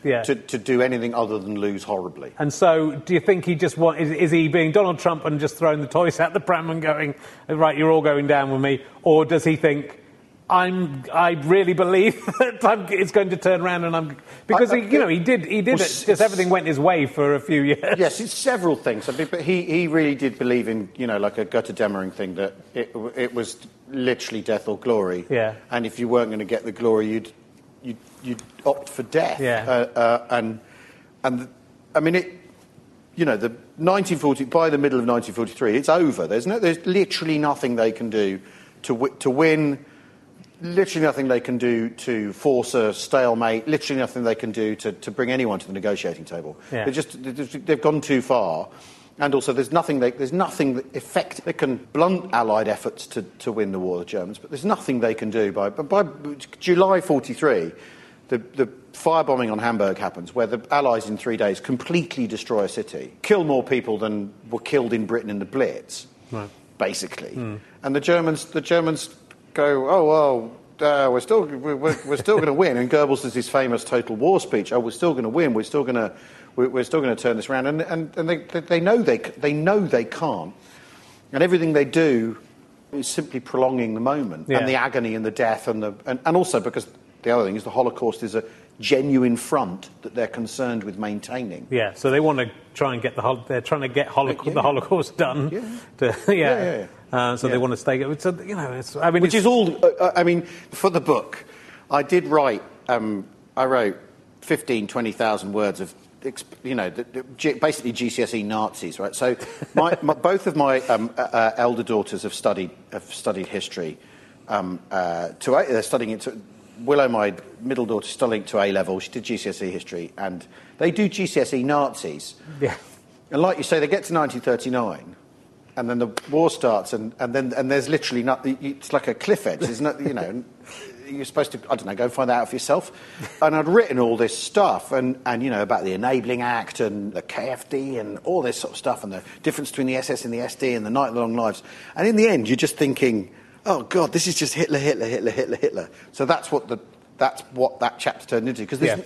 yeah. to, to do anything other than lose horribly. And so, do you think he just want is, is he being Donald Trump and just throwing the toys out the pram and going, right, you're all going down with me, or does he think, I'm, I really believe that I'm, it's going to turn around, and I'm because I, I, he, you know he did he did well, it, just everything went his way for a few years. Yes, it's several things. I mean, but he, he really did believe in, you know, like a Götterdämmerung thing, that it it was literally death or glory. Yeah. And if you weren't going to get the glory, you'd you'd, you'd opt for death. Yeah. Uh, uh, and and the, I mean it. You know, the nineteen forty by the middle of nineteen forty-three, it's over. There's no there's literally nothing they can do to w- to win. Literally nothing they can do to force a stalemate. Literally nothing they can do to, to bring anyone to the negotiating table. Yeah. They're just they've gone too far, and also there's nothing they, there's nothing that effect. They can blunt Allied efforts to, to win the war, the Germans, but there's nothing they can do by. But by July forty-three, the the firebombing on Hamburg happens, where the Allies in three days completely destroy a city, kill more people than were killed in Britain in the Blitz, right. basically, mm. and the Germans the Germans. Go, oh well, uh, we're still we're, we're still going to win. And Goebbels does his famous total war speech. Oh, we're still going to win. We're still going to we're, we're still going to turn this around. And and, and they, they know they they know they can't. And everything they do is simply prolonging the moment yeah. and the agony and the death and the and, and also because the other thing is the Holocaust is a genuine front that they're concerned with maintaining. Yeah, so they want to try and get the hol- they're trying to get holoc- yeah. the Holocaust done. Yeah. To, yeah. yeah, yeah, yeah. Uh, so yeah. they want to stay. So you know, it's, I mean, which it's, is all. Uh, I mean, for the book, I did write. Um, I wrote fifteen, twenty thousand words of, you know, the, the, basically G C S E Nazis, right? So, my, my, both of my um, uh, elder daughters have studied have studied history. Um, uh, to they're studying it. To, Willow, my middle daughter, studying to A level. She did G C S E history, and they do G C S E Nazis. Yeah. And like you say, they get to nineteen thirty-nine. And then the war starts, and, and then and there's literally not. It's like a cliff edge. There's not, you know. You're supposed to, I don't know, go find that out for yourself. And I'd written all this stuff, and, and you know, about the Enabling Act and the K F D and all this sort of stuff, and the difference between the S S and the S D and the Night of the Long Lives. And in the end, you're just thinking, oh God, this is just Hitler, Hitler, Hitler, Hitler, Hitler. So that's what the that's what that chapter turned into. Because yeah.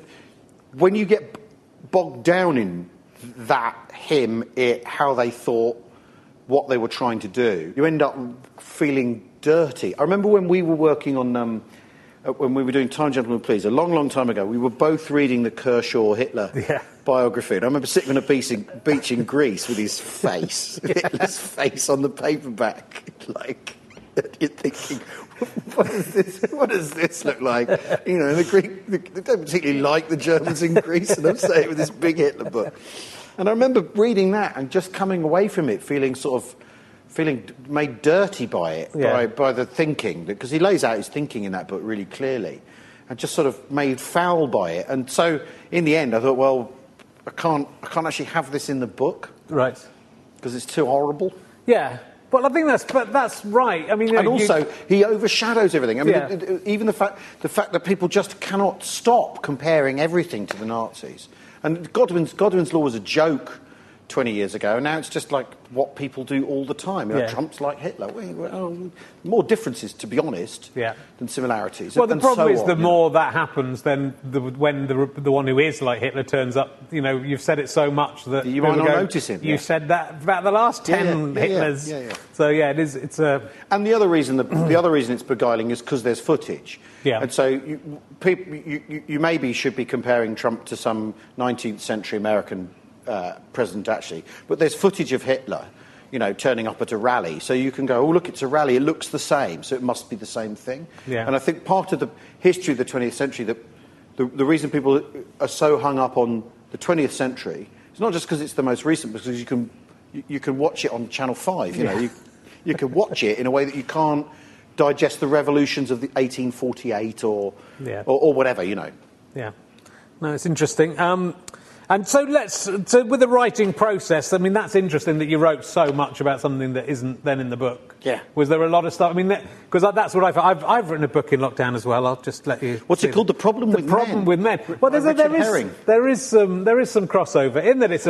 when you get bogged down in that, him, it, how they thought, what they were trying to do, you end up feeling dirty. I remember when we were working on, um, when we were doing Time, Gentlemen, Please, a long, long time ago, we were both reading the Kershaw Hitler yeah. biography. And I remember sitting on a beach in, beach in Greece with his face, yeah. Hitler's face on the paperback. Like, you're thinking, what does this, what does this look like? You know, the Greek, they don't particularly like the Germans in Greece, and I'm saying with this big Hitler book. And I remember reading that and just coming away from it feeling sort of, feeling made dirty by it, yeah. by, by the thinking, because he lays out his thinking in that book really clearly, and just sort of made foul by it. And so, in the end, I thought, well, I can't, I can't actually have this in the book, right? Because it's too horrible. Yeah, but I think that's, but that's right. I mean, you and know, also you... he overshadows everything. I mean, yeah. it, it, even the fact, the fact that people just cannot stop comparing everything to the Nazis. And Godwin's, Godwin's law was a joke twenty years ago, and now it's just like what people do all the time. You know, yeah. Trump's like Hitler. Well, more differences, to be honest, yeah. than similarities. Well, the and problem so is on, the you more know. that happens, then the, when the the one who is like Hitler turns up, you know, you've said it so much that you might not go, notice him. You yeah. said that about the last ten yeah, yeah, yeah, Hitlers. Yeah, yeah, yeah. So yeah, it is. It's a. And the other reason that the other reason it's beguiling is because there's footage. Yeah. And so you, people, you, you, you maybe should be comparing Trump to some nineteenth century American uh, president, actually. But there's footage of Hitler, you know, turning up at a rally. So you can go, oh, look, it's a rally. It looks the same. So it must be the same thing. Yeah. And I think part of the history of the twentieth century, that the, the reason people are so hung up on the twentieth century, it's not just because it's the most recent, because you can you, you can watch it on Channel five. You know, yeah. you, you can watch it in a way that you can't digest the revolutions of the eighteen forty-eight or, yeah. or or whatever, you know. Yeah. No, it's interesting. Um, and so let's, so with the writing process, I mean, that's interesting that you wrote so much about something that isn't then in the book. Yeah. Was there a lot of stuff? I mean, because that, that's what I've, I've, I've written a book in lockdown as well. I'll just let you. What's it called? The Problem the with problem Men? with men. Well, there's a, Richard there is Herring. there is some there is some crossover in that it's about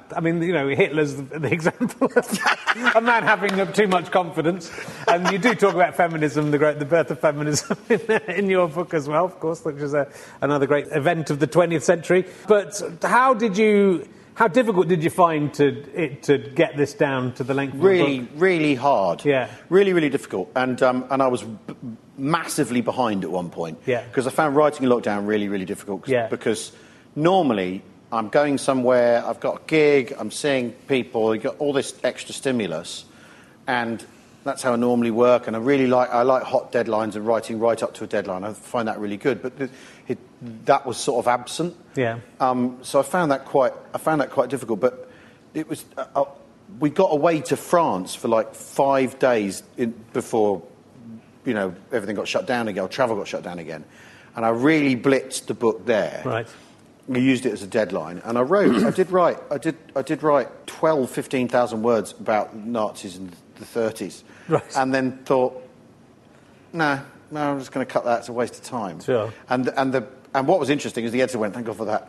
I mean, you know, Hitler's the, the example of a man having too much confidence. And you do talk about feminism, the great, the birth of feminism in, in your book as well, of course, which is a, another great event of the twentieth century. But how did you... How difficult did you find to it, to get this down to the length of Really, the book? really hard. Yeah. Really, really difficult. And um, and I was b- massively behind at one point. Yeah. Because I found writing in lockdown really, really difficult. Yeah. Because normally I'm going somewhere, I've got a gig, I'm seeing people, you've got all this extra stimulus, and that's how I normally work. And I really like I like hot deadlines and writing right up to a deadline. I find that really good. But the, it, that was sort of absent. Yeah. Um, so I found that quite I found that quite difficult. But it was uh, uh, we got away to France for like five days in, before you know everything got shut down again. Or travel got shut down again, and I really blitzed the book there. Right. We used it as a deadline, and I wrote. I did write. I did. I did write twelve, fifteen thousand words about Nazis in the thirties, right. And then thought, no, no, I'm just going to cut that. It's a waste of time. Sure. And and the and what was interesting is the editor went, "Thank God for that."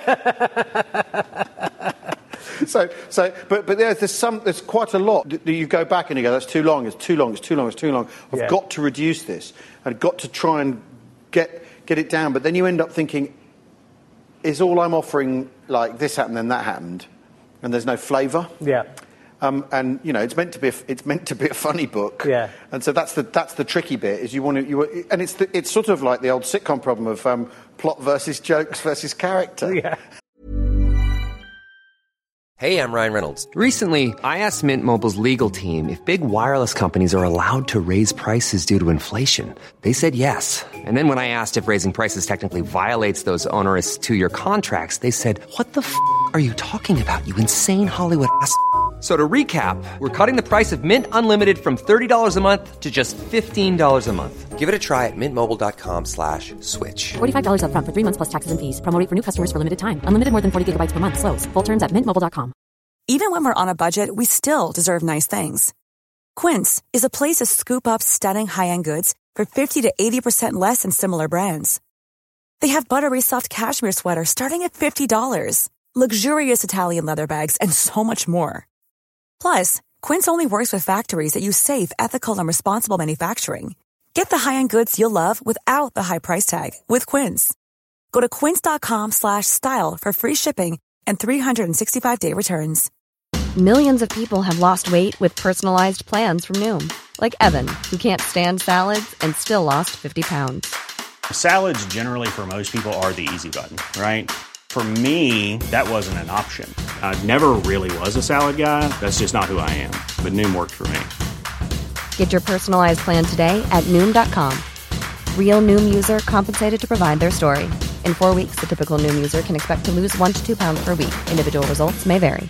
so so, but but there's, there's some. There's quite a lot that you go back and you go, "That's too long. It's too long. It's too long. It's too long." I've Yeah. got to reduce this. I've got to try and get get it down. But then you end up thinking, is all I'm offering like this happened and that happened, and there's no flavour. Yeah. Um, and you know it's meant to be a, it's meant to be a funny book. Yeah. And so that's the that's the tricky bit is you want to you and it's the, it's sort of like the old sitcom problem of um, plot versus jokes versus character. Yeah. Hey, I'm Ryan Reynolds. Recently, I asked Mint Mobile's legal team if big wireless companies are allowed to raise prices due to inflation. They said yes. And then when I asked if raising prices technically violates those onerous two-year contracts, they said, "What the f*** are you talking about, you insane Hollywood ass f- So to recap, we're cutting the price of Mint Unlimited from thirty dollars a month to just fifteen dollars a month. Give it a try at mintmobile.com slash switch. forty-five dollars up front for three months plus taxes and fees. Promo rate for new customers for limited time. Unlimited more than forty gigabytes per month. Slows full terms at mint mobile dot com. Even when we're on a budget, we still deserve nice things. Quince is a place to scoop up stunning high-end goods for fifty to eighty percent less than similar brands. They have buttery soft cashmere sweaters starting at fifty dollars, luxurious Italian leather bags, and so much more. Plus, Quince only works with factories that use safe, ethical, and responsible manufacturing. Get the high-end goods you'll love without the high price tag with Quince. Go to quince.com slash style for free shipping and three sixty-five day returns. Millions of people have lost weight with personalized plans from Noom. Like Evan, who can't stand salads and still lost fifty pounds. Salads generally for most people are the easy button, right? For me, that wasn't an option. I never really was a salad guy. That's just not who I am. But Noom worked for me. Get your personalized plan today at Noom dot com. Real Noom user compensated to provide their story. In four weeks, the typical Noom user can expect to lose one to two pounds per week. Individual results may vary.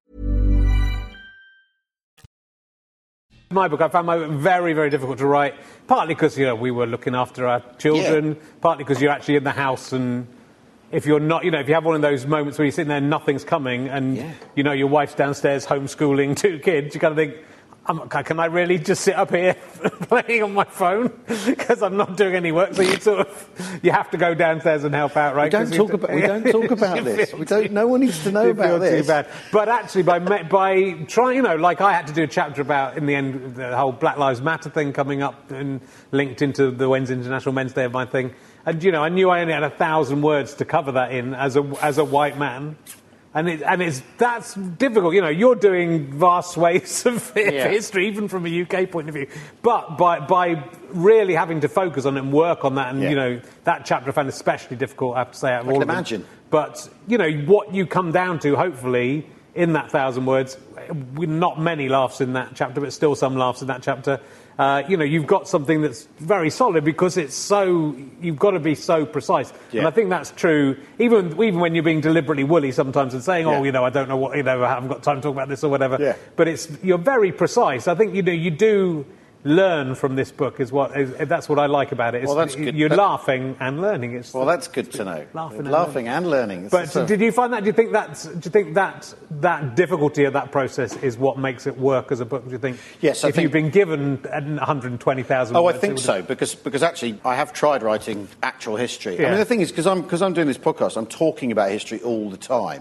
My book, I found my book very, very difficult to write, partly because, you know, we were looking after our children, yeah. partly because you're actually in the house and if you're not, you know, if you have one of those moments where you're sitting there and nothing's coming and, yeah. you know, your wife's downstairs homeschooling two kids, you kind of think, I'm, can I really just sit up here playing on my phone? Because I'm not doing any work. So you sort of, you have to go downstairs and help out, right? We don't talk about, we don't talk about this. We don't, no one needs to know about this. Too bad. But actually, by, by trying, you know, like I had to do a chapter about, in the end, the whole Black Lives Matter thing coming up and linked into the Wednesday International Men's Day of my thing. And, you know, I knew I only had a thousand words to cover that in as a, as a white man. And it, and it's that's difficult. You know, you're doing vast swathes of yeah. history, even from a U K point of view. But by by really having to focus on it and work on that, and yeah. you know, that chapter I found especially difficult. I have to say, out of I all can of imagine. Them. But you know, what you come down to, hopefully, in that thousand words, not many laughs in that chapter, but still some laughs in that chapter. Uh, you know, you've got something that's very solid because it's so, you've got to be so precise. Yeah. And I think that's true, even even when you're being deliberately woolly sometimes and saying, yeah. oh, you know, I don't know what, you know, I haven't got time to talk about this or whatever. Yeah. But it's, you're very precise. I think, you know, you do learn from this book is what, is, that's what I like about it. It's, well, that's good. You're that, laughing and learning. It's well, that's good to know. Laughing, and, laughing learning. and learning. It's but a, did you find that? Do you think that's? Do you think that that difficulty of that process is what makes it work as a book? Do you think? Yes, I if think, you've been given one hundred twenty thousand. Oh, words, I think so because because actually I have tried writing actual history. Yeah. I mean, the thing is because I'm because I'm doing this podcast, I'm talking about history all the time.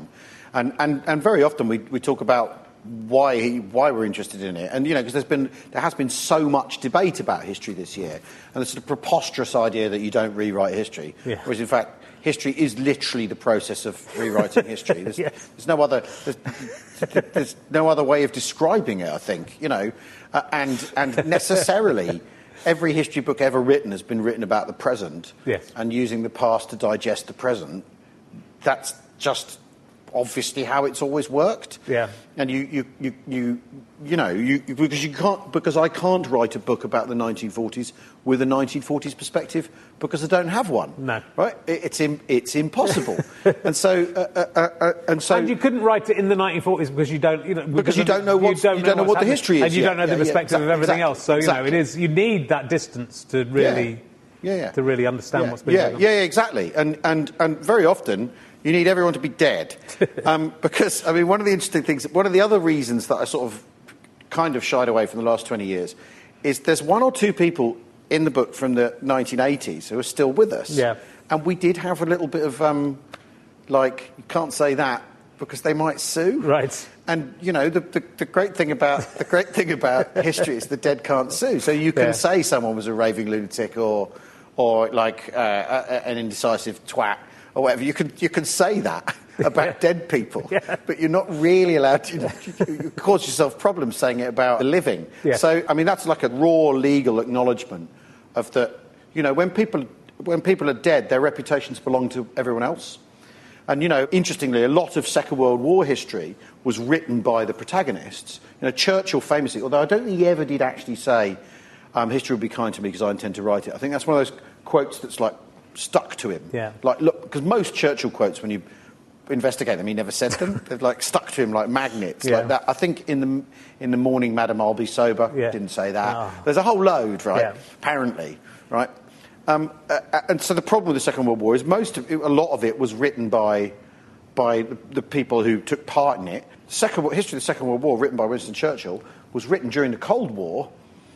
And, and, and very often we, we talk about why he, why we're interested in it. And, you know, because there's been, there has been so much debate about history this year. And the sort of preposterous idea that you don't rewrite history, yeah. whereas in fact, history is literally the process of rewriting history. There's, yes. there's no other there's, there's no other way of describing it, I think, you know. Uh, and, and necessarily, every history book ever written has been written about the present yes. and using the past to digest the present. That's just obviously how it's always worked. Yeah. And you, you, you, you, you know, you, because you can't, because I can't write a book about the nineteen forties with a nineteen forties perspective because I don't have one. No. Right? It, it's im, it's impossible. and so, uh, uh, uh, and so, and you couldn't write it in the nineteen forties because you don't, you know, because you don't know what, you don't know, you don't know what the history is, and you yeah, don't know yeah, the perspective yeah, of everything exactly, else. So exactly. you know, it is. You need that distance to really, yeah. Yeah, yeah. to really understand yeah, what's been yeah, going on. Yeah, yeah, exactly. And and and very often you need everyone to be dead, um, because I mean, one of the interesting things, one of the other reasons that I sort of kind of shied away from the last twenty years is there's one or two people in the book from the nineteen eighties who are still with us. Yeah. And we did have a little bit of um, like you can't say that because they might sue. Right. And you know the, the, the great thing about the great thing about history is the dead can't sue. So you can Yeah. say someone was a raving lunatic or or like uh, a, an indecisive twat or whatever. You can you can say that about Yeah. dead people, Yeah. but you're not really allowed to. You, you cause yourself problems saying it about the living. Yeah. So I mean that's like a raw legal acknowledgement of the. You know when people when people are dead, their reputations belong to everyone else. And, you know, interestingly, a lot of Second World War history was written by the protagonists. You know, Churchill famously, although I don't think he ever did actually say, um, history will be kind to me because I intend to write it. I think that's one of those quotes that's, like, stuck to him. Yeah. Like, look, because most Churchill quotes, when you investigate them, he never said them. They've, like, stuck to him like magnets. Yeah. Like that. I think in the in the morning, Madam, I'll be sober. Yeah. Didn't say that. Oh. There's a whole load, right? Yeah. Apparently, right? Um, uh, and so the problem with the Second World War is most of it, a lot of it was written by by the, the people who took part in it. Second history of the Second World War, written by Winston Churchill, was written during the Cold War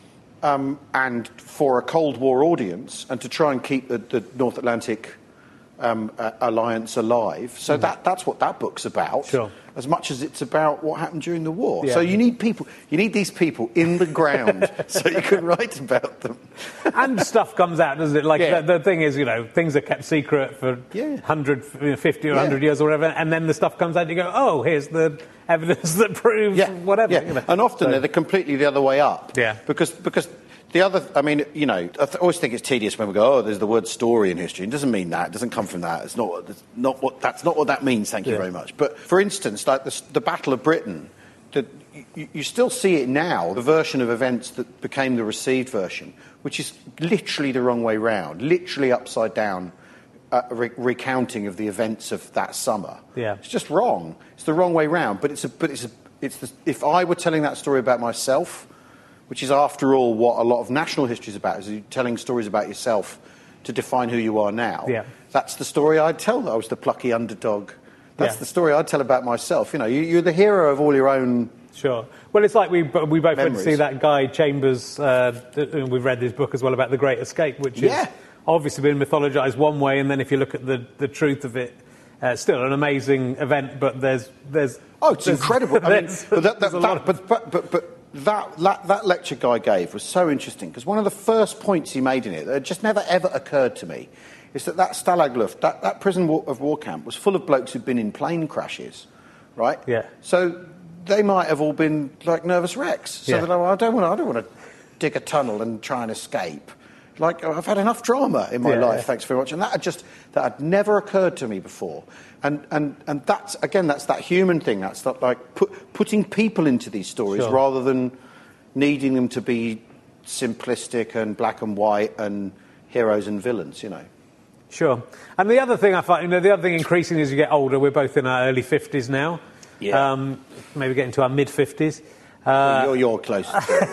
um, and for a Cold War audience, and to try and keep the, the North Atlantic um, uh, alliance alive. So mm. that that's what that book's about. Sure. As much as it's about what happened during the war. Yeah. So you need people, you need these people in the ground so you can write about them. And stuff comes out, doesn't it? Like, Yeah. the, the thing is, you know, things are kept secret for Yeah. one hundred fifty or Yeah. one hundred years or whatever, and then the stuff comes out and you go, oh, here's the evidence that proves Yeah, whatever. Yeah. You know. And often So- they're completely the other way up. Yeah. Because because the other, I mean, you know, I th- always think it's tedious when we go, oh, there's the word story in history. It doesn't mean that. It doesn't come from that. It's not. what- It's not what. That's not what that means. Thank you Yeah. very much. But for instance, like the, the Battle of Britain, the, you, you still see it now. The version of events that became the received version, which is literally the wrong way round, literally upside down. Uh, re- recounting of the events of that summer. Yeah. It's just wrong. It's the wrong way round. But it's a. But it's a. It's the, if I were telling that story about myself, which is after all what a lot of national history is about, is you telling stories about yourself to define who you are now. Yeah. That's the story I'd tell. I was the plucky underdog. That's Yeah. the story I'd tell about myself. You know, you, you're the hero of all your own. Sure. Well, it's like we we both went to Memories. see that guy Chambers. Uh, th- we've read his book as well about the Great Escape, which Yeah. is obviously been mythologized one way, and then if you look at the, the truth of it, uh, still an amazing event. But there's there's Oh, it's there's- incredible. I mean, there's- but that, there's that, a lot that, of- but, but, but, but that, that, that lecture Guy gave was so interesting because one of the first points he made in it that just never ever occurred to me is that that Stalag Luft, that, that prison war, of war camp, was full of blokes who'd been in plane crashes, right? Yeah. So they might have all been like nervous wrecks. So Yeah. they're like, well, I don't want to, I don't want to dig a tunnel and try and escape. Like, I've had enough drama in my Yeah, life, yeah. thanks very much. And that had just, that had never occurred to me before. And, and, and that's, again, that's that human thing. That's that, like, put, putting people into these stories Sure. rather than needing them to be simplistic and black and white and heroes and villains, you know. Sure. And the other thing I find, you know, the other thing increasing as you get older, we're both in our early fifties now. Yeah. Um, maybe getting to our mid fifties. Well, you're, you're close.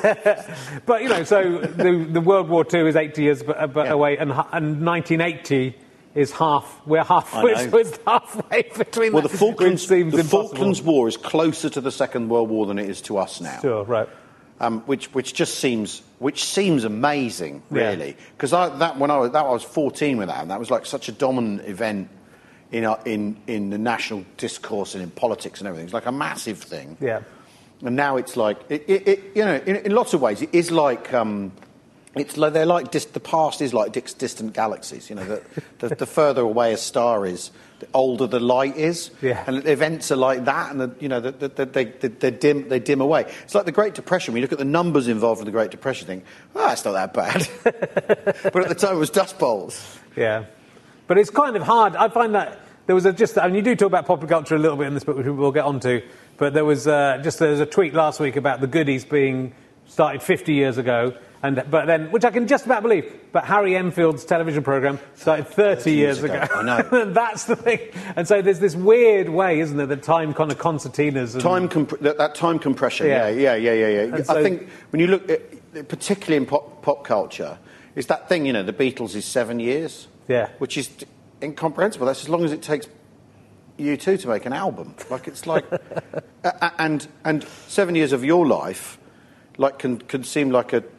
But, you know, so the, the World War Two is eighty years but, but Yeah. away, and, hu- and nineteen eighty is half, we're half, I know. so it's halfway between Well, the that, Falklands, which seems the impossible. Falklands War is closer to the Second World War than it is to us now. Sure, right. Um, which which just seems which seems amazing, Yeah. really, because I that when I was that I was fourteen with that, and that was like such a dominant event in our, in in the national discourse and in politics and everything. It's like a massive thing. Yeah. And now it's like it, it, it you know in, in lots of ways it is like. Um, It's like they're like dis- the past is like dis- distant galaxies. You know, the, the, the further away a star is, the older the light is. Yeah. And events are like that, and the, you know, the, the, the, they they dim they dim away. It's like the Great Depression. When you look at the numbers involved in the Great Depression, you think, oh, it's not that bad. But at the time, it was dust bowls. Yeah, but it's kind of hard. I find that there was a just. I mean, you do talk about popular culture a little bit in this book, which we'll get onto. But there was uh, just there was a tweet last week about the Goodies being started fifty years ago. And, but then, which I can just about believe, but Harry Enfield's television programme started thirty years ago. I know. That's the thing. And so there's this weird way, isn't there, that time kind of concertinas. And time comp- that, that time compression, yeah, yeah, yeah, yeah, yeah. yeah. So, I think when you look at, particularly in pop, pop culture, it's that thing, you know, the Beatles is seven years. Yeah. Which is incomprehensible. That's as long as it takes U two to make an album. Like, it's like... uh, and and seven years of your life, like, can, can seem like a...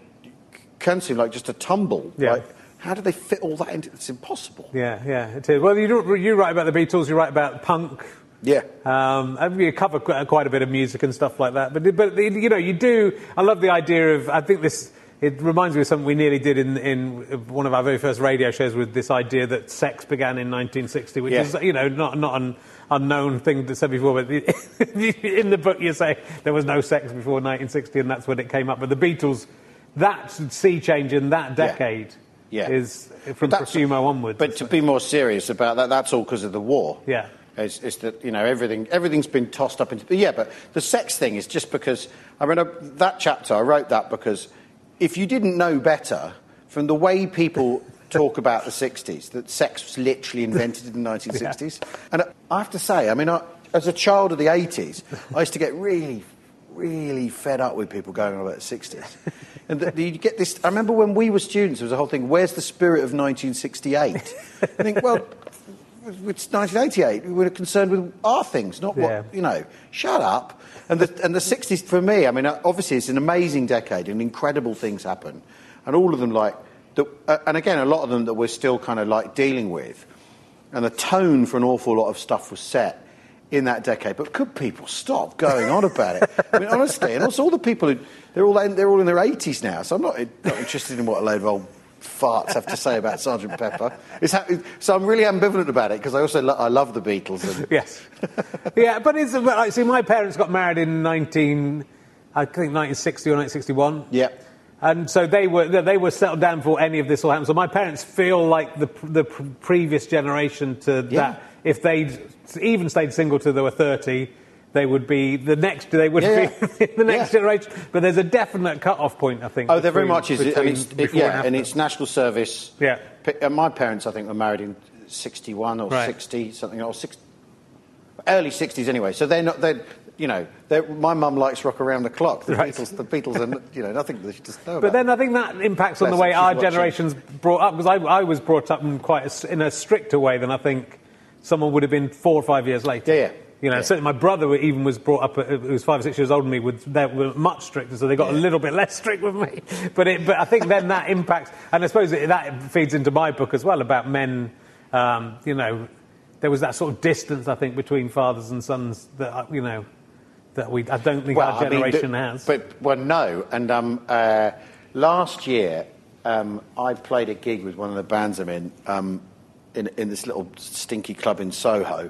can seem like just a tumble. Yeah. Like, how do they fit all that into... It's impossible. Yeah, yeah, it is. Well, you, do, you write about the Beatles, you write about punk. Yeah. Um, and you cover quite a bit of music and stuff like that. But, but you know, you do... I love the idea of... I think this... It reminds me of something we nearly did in, in one of our very first radio shows with this idea that sex began in nineteen sixty, which yeah. is, you know, not, not an unknown thing to say before. But in the book you say there was no sex before nineteen sixty and that's when it came up. But the Beatles... That sea change in that decade yeah. Yeah. is from Profumo onwards. But to be more serious about that, that's all because of the war. Yeah. It's, it's that, you know, everything, everything's been tossed up into... Yeah, but the sex thing is just because... I mean, that chapter, I wrote that because if you didn't know better, from the way people talk about the sixties, that sex was literally invented in the nineteen sixties. Yeah. And I have to say, I mean, I, as a child of the eighties, I used to get really, really fed up with people going on about the sixties. And the, the, you get this... I remember when we were students, there was a whole thing, where's the spirit of nineteen sixty-eight? I think, well, it's nineteen eighty-eight. We were concerned with our things, not yeah. what, you know, shut up. And the, and the sixties, for me, I mean, obviously it's an amazing decade and incredible things happen. And all of them, like... The, uh, and again, a lot of them that we're still kind of, like, dealing with. And the tone for an awful lot of stuff was set in that decade. But could people stop going on about it? I mean, honestly, and also all the people who... They're all, they're all in their eighties now, so I'm not, not interested in what a load of old farts have to say about Sergeant Pepper. It's ha- so I'm really ambivalent about it, because I also lo- I love the Beatles. And yes. Yeah, but it's... Like, see, my parents got married in nineteen... I think nineteen sixty or nineteen sixty-one. Yeah. And so they were they were settled down before any of this all happened. So my parents feel like the the previous generation to yeah. that. If they'd even stayed single till they were thirty... They would be the next. They would yeah, be the next yeah. generation. But there's a definite cut-off point, I think. Oh, there very between, much is. between, and it's, it, yeah, and, and it's national service. Yeah. And my parents, I think, were married in sixty-one or right. sixty something, or six, early sixties anyway. So they're not. They're you know. They're, my mum likes rock around the clock. The right. Beatles. The Beatles are you know nothing they should just know. But about. then I think that impacts on the way our generation's brought up, because I, I was brought up in quite a, in a stricter way than I think someone would have been four or five years later. Yeah. yeah. You know, yeah. certainly my brother even was brought up, who was five or six years older than me, with, they were much stricter, so they got yeah. a little bit less strict with me. But it, but I think then that impacts, and I suppose it, that feeds into my book as well, about men, um, you know, there was that sort of distance, I think, between fathers and sons that, you know, that we, I don't think well, our generation I mean, has. But, well, no, and um, uh, last year um, I played a gig with one of the bands I'm in, um, in, in this little stinky club in Soho.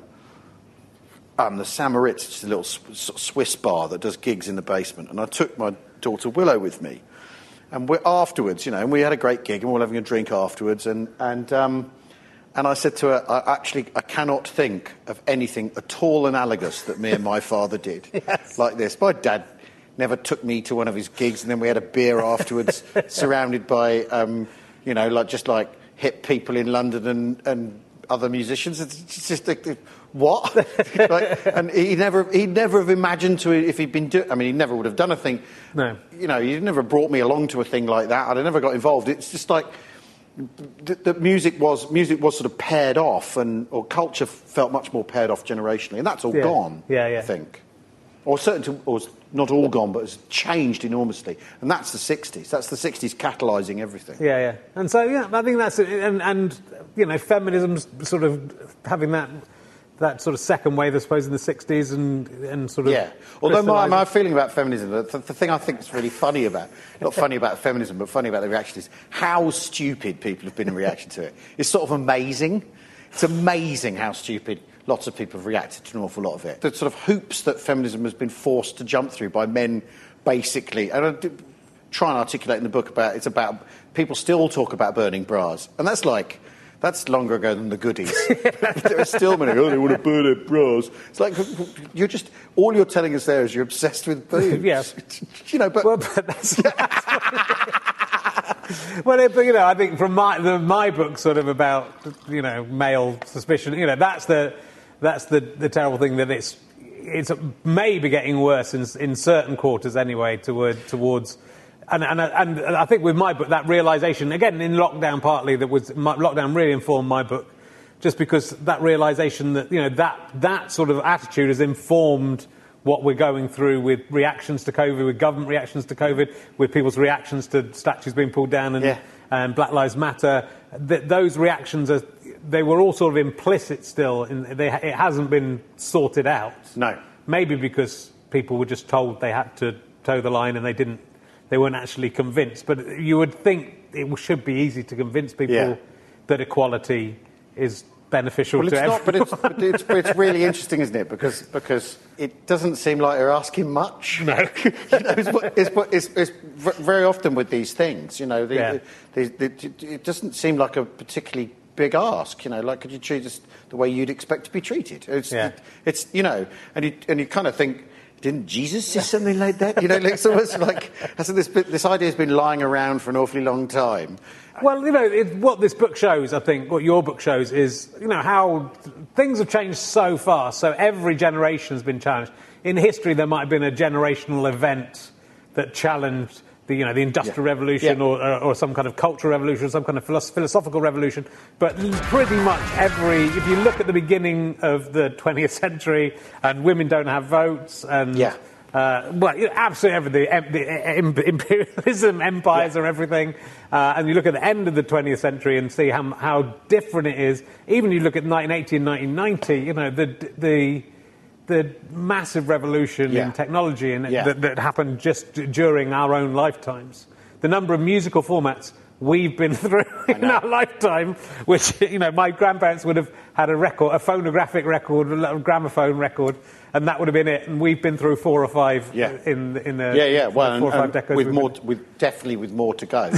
Um, the Samaritz, it's a little sw- Swiss bar that does gigs in the basement, and I took my daughter Willow with me, and we're afterwards, you know, and we had a great gig, and we were having a drink afterwards, and and um, and I said to her, I actually I cannot think of anything at all analogous that me and my father did yes. like this. My dad never took me to one of his gigs, and then we had a beer afterwards, surrounded by um, you know, like just like hip people in London and and other musicians. It's just like, what? Like, and he never, he'd never have imagined to if he'd been doing. I mean, he never would have done a thing. No, you know, he never brought me along to a thing like that. I'd have never got involved. It's just like the, the music was music was sort of paired off, and or culture felt much more paired off generationally, and that's all yeah. gone. Yeah, yeah. I think, or certain to, or not all gone, but has changed enormously. And that's the sixties. That's the sixties catalysing everything. Yeah, yeah. And so, yeah, I think that's it. And, and you know, feminism's sort of having that that sort of second wave, I suppose, in the sixties and, and sort of... Yeah. Although my, my feeling about feminism, the, the thing I think is really funny about, not funny about feminism, but funny about the reaction is how stupid people have been in reaction to it. It's sort of amazing. It's amazing how stupid lots of people have reacted to an awful lot of it. The sort of hoops that feminism has been forced to jump through by men, basically. And I do try and articulate in the book about, it's about, people still talk about burning bras. And that's like, that's longer ago than the goodies. There are still many, oh, they want to burn their bras. It's like, you're just, all you're telling us there is you're obsessed with boobs. Yes. You know, but... Well, but that's... Well, it, you know, I think from my the, my book, sort of about, you know, male suspicion. You know, that's the that's the, the terrible thing, that it's it's maybe getting worse in in certain quarters anyway. Toward towards, and and and I think with my book, that realization again in lockdown partly that was my, lockdown really informed my book, just because that realization that you know that that sort of attitude has informed what we're going through with reactions to COVID, with government reactions to COVID, with people's reactions to statues being pulled down and, yeah. and Black Lives Matter. Th- those reactions, are, they were all sort of implicit still. In, they, it hasn't been sorted out. No. Maybe because people were just told they had to toe the line and they didn't. They weren't actually convinced. But you would think it should be easy to convince people yeah. that equality is beneficial well, to it's everyone. Not, but it's, but it's, but it's really interesting, isn't it? Because because it doesn't seem like they're asking much. No. you know, it's, it's, it's, it's very often with these things, you know, the, yeah. the, the, the, it doesn't seem like a particularly big ask, you know, like could you treat us the way you'd expect to be treated? It's, yeah. it, it's you know, and you, and you kind of think, didn't Jesus say something like that? You know, it's almost like hasn't this this idea has been lying around for an awfully long time. Well, you know, it, what this book shows, I think, what your book shows is, you know, how things have changed so fast. So every generation has been challenged. In history, there might have been a generational event that challenged the, you know, the Industrial yeah. Revolution yeah. or, or some kind of cultural revolution, or some kind of philosophical revolution. But pretty much every, if you look at the beginning of the twentieth century, and women don't have votes, and yeah. Uh, well, you know, absolutely everything. The, the imperialism, empires yeah. are everything. Uh, and you look at the end of the twentieth century and see how how different it is. Even you look at nineteen eighty and nineteen ninety, you know, the the the massive revolution yeah. in technology and yeah. that, that happened just during our own lifetimes. The number of musical formats we've been through in our lifetime, which, you know, my grandparents would have had a record, a phonographic record, a gramophone record, and that would have been it. And we've been through four or five yeah. in in the yeah, yeah. Well, four and, or five decades. With more, with definitely with more to go.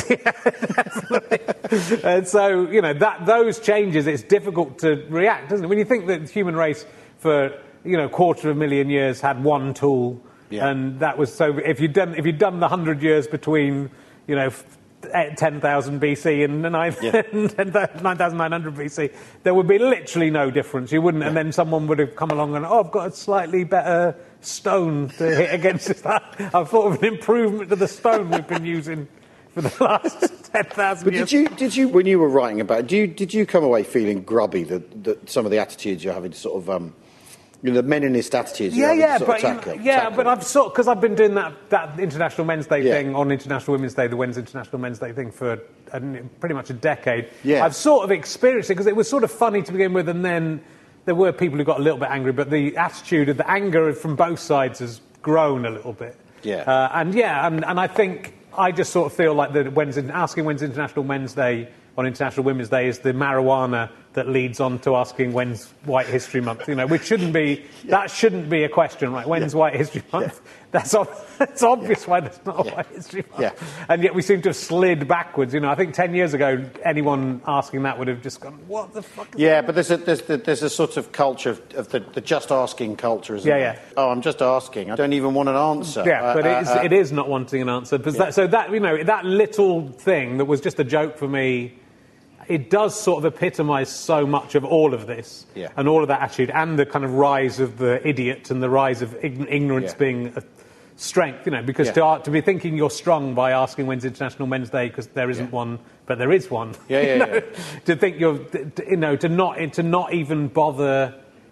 yeah, and so, you know, that those changes, it's difficult to react, isn't it? When you think that the human race for, you know, a quarter of a million years had one tool, yeah. and that was so. If you'd done if you'd done the hundred years between, you know, ten thousand B C and nine thousand nine hundred B C, there would be literally no difference. You wouldn't, yeah. and then someone would have come along and, oh, I've got a slightly better stone to hit against this. I've thought of an improvement to the stone we've been using for the last ten thousand but years. Did you, did you, when you were writing about it, did you, did you come away feeling grubby that, that some of the attitudes you're having to sort of, um, you know, the Meninist attitudes yeah, you're yeah, having to sort but, of tackle? Yeah, tackle. but I've sort because I've been doing that, that International Men's Day yeah. thing on International Women's Day, the When's International Men's Day thing for a, pretty much a decade. Yeah. I've sort of experienced it because it was sort of funny to begin with, and then there were people who got a little bit angry, but the attitude of the anger from both sides has grown a little bit. Yeah. Uh, and yeah, and, and I think I just sort of feel like that when's asking when's International Men's Day on International Women's Day is the marijuana that leads on to asking when's White History Month, you know, which shouldn't be, yeah. that shouldn't be a question, right? When's yeah. White History Month? Yeah. That's, ob- that's obvious yeah. why there's not a yeah. White History Month. Yeah. And yet we seem to have slid backwards, you know. I think ten years ago, anyone asking that would have just gone, what the fuck is Yeah, that? but there's a, there's, there's a sort of culture of, of the, the just asking culture, isn't yeah, there? Yeah. Oh, I'm just asking. I don't even want an answer. Yeah, uh, but uh, it, is, uh, it is not wanting an answer. Because yeah. that, so that, you know, that little thing that was just a joke for me, it does sort of epitomise so much of all of this yeah. and all of that attitude and the kind of rise of the idiot and the rise of ig- ignorance yeah. being a strength, you know, because yeah. to, to be thinking you're strong by asking when's International Men's Day because there isn't yeah. one, but there is one. Yeah, yeah, you know? yeah. To think you're, you know, to not, to not even bother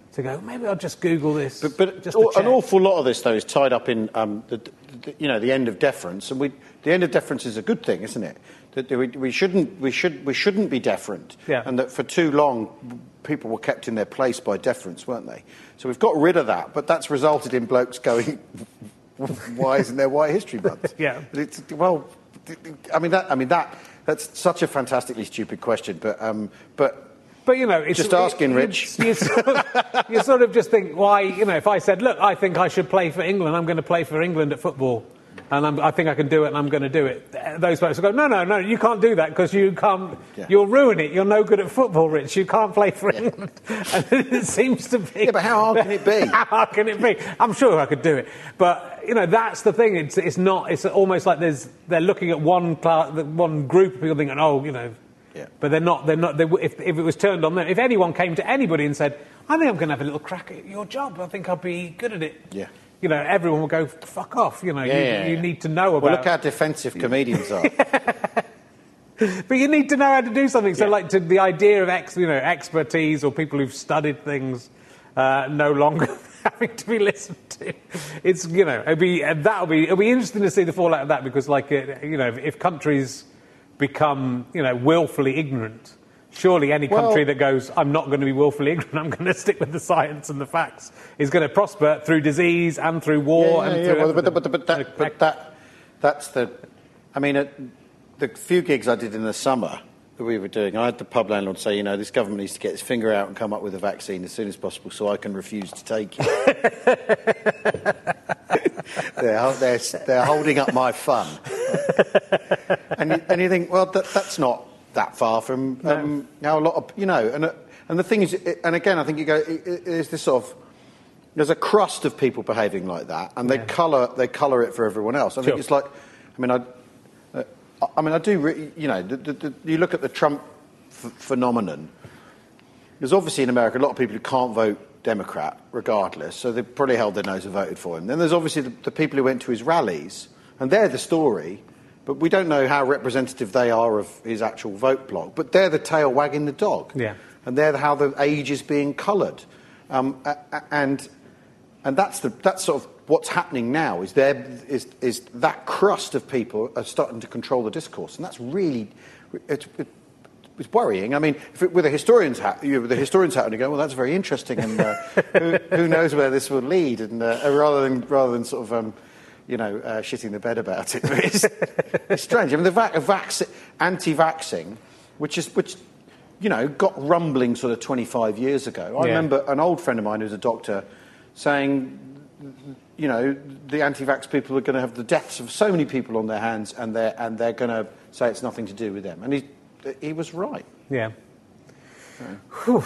to go, maybe I'll just Google this. But, but just an awful lot of this, though, is tied up in um, the, the, you know, the end of deference, and we, the end of deference is a good thing, isn't it? That we, we shouldn't, we should, we shouldn't be deferent, yeah. and that for too long, people were kept in their place by deference, weren't they? So we've got rid of that, but that's resulted in blokes going, "Why isn't there White History Month?" Yeah. It's, well, I mean that. I mean that. That's such a fantastically stupid question, but um, but. But, you know, it's... Just asking, Rich. You, you, sort of, you sort of just think, why, you know, if I said, look, I think I should play for England, I'm going to play for England at football, and I'm, I think I can do it, and I'm going to do it. Those folks will go, no, no, no, you can't do that, because you can't... Yeah. You'll ruin it. You're no good at football, Rich. You can't play for yeah. England. And it seems to be... Yeah, but how hard can it be? How hard can it be? I'm sure I could do it. But, you know, that's the thing. It's, it's not... It's almost like there's they're looking at one, class, one group of people thinking, oh, you know... Yeah. But they're not. They're not. They, if, if it was turned on them, if anyone came to anybody and said, "I think I'm going to have a little crack at your job. I think I'll be good at it." Yeah. You know, everyone will go, "Fuck off." You know, yeah, you, yeah, you yeah. need to know about. Well, look how defensive comedians are. But you need to know how to do something. So, yeah. like, to, the idea of ex, you know, expertise or people who've studied things uh, no longer having to be listened to. It's you know, it'll be that'll be it'll be interesting to see the fallout of that because, like, it, you know, if, if countries become you know willfully ignorant. Surely any country well, that goes, I'm not going to be willfully ignorant, I'm going to stick with the science and the facts, is going to prosper through disease and through war. Yeah, and yeah, through well, but, but, but, that, but that, that's the... I mean, uh, the few gigs I did in the summer that we were doing, I had the pub landlord say, you know, this government needs to get its finger out and come up with a vaccine as soon as possible so I can refuse to take it. they're, they're, they're holding up my fun. and, you, and you think, well, that, that's not... that far from um, no. Now a lot of you know and uh, and the thing is and again I think you go it, it, there's this sort of there's a crust of people behaving like that and they yeah. colour they colour it for everyone else I sure. think it's like I mean I uh, I mean I do re, you know the, the, the, you look at the Trump f- phenomenon there's obviously in America a lot of people who can't vote Democrat regardless so they probably held their nose and voted for him then there's obviously the, the people who went to his rallies and they're the story. But we don't know how representative they are of his actual vote bloc. But they're the tail wagging the dog. Yeah. And they're how the age is being coloured. Um, and and that's, the, that's sort of what's happening now, is, there, is, is that crust of people are starting to control the discourse. And that's really... It's, it, it's worrying. I mean, if it, with a historian's hat, you know, with a historian's hat, and you go, well, that's very interesting, and uh, who, who knows where this will lead? And uh, rather than rather than sort of... Um, you know, uh, shitting the bed about it. It's, it's strange. I mean, the vac- vac- anti-vaxxing, which is, which, you know, got rumbling sort of twenty-five years ago. I yeah. remember an old friend of mine who's a doctor saying, you know, the anti-vax people are going to have the deaths of so many people on their hands, and they're and they're going to say it's nothing to do with them. And he he was right. Yeah. yeah.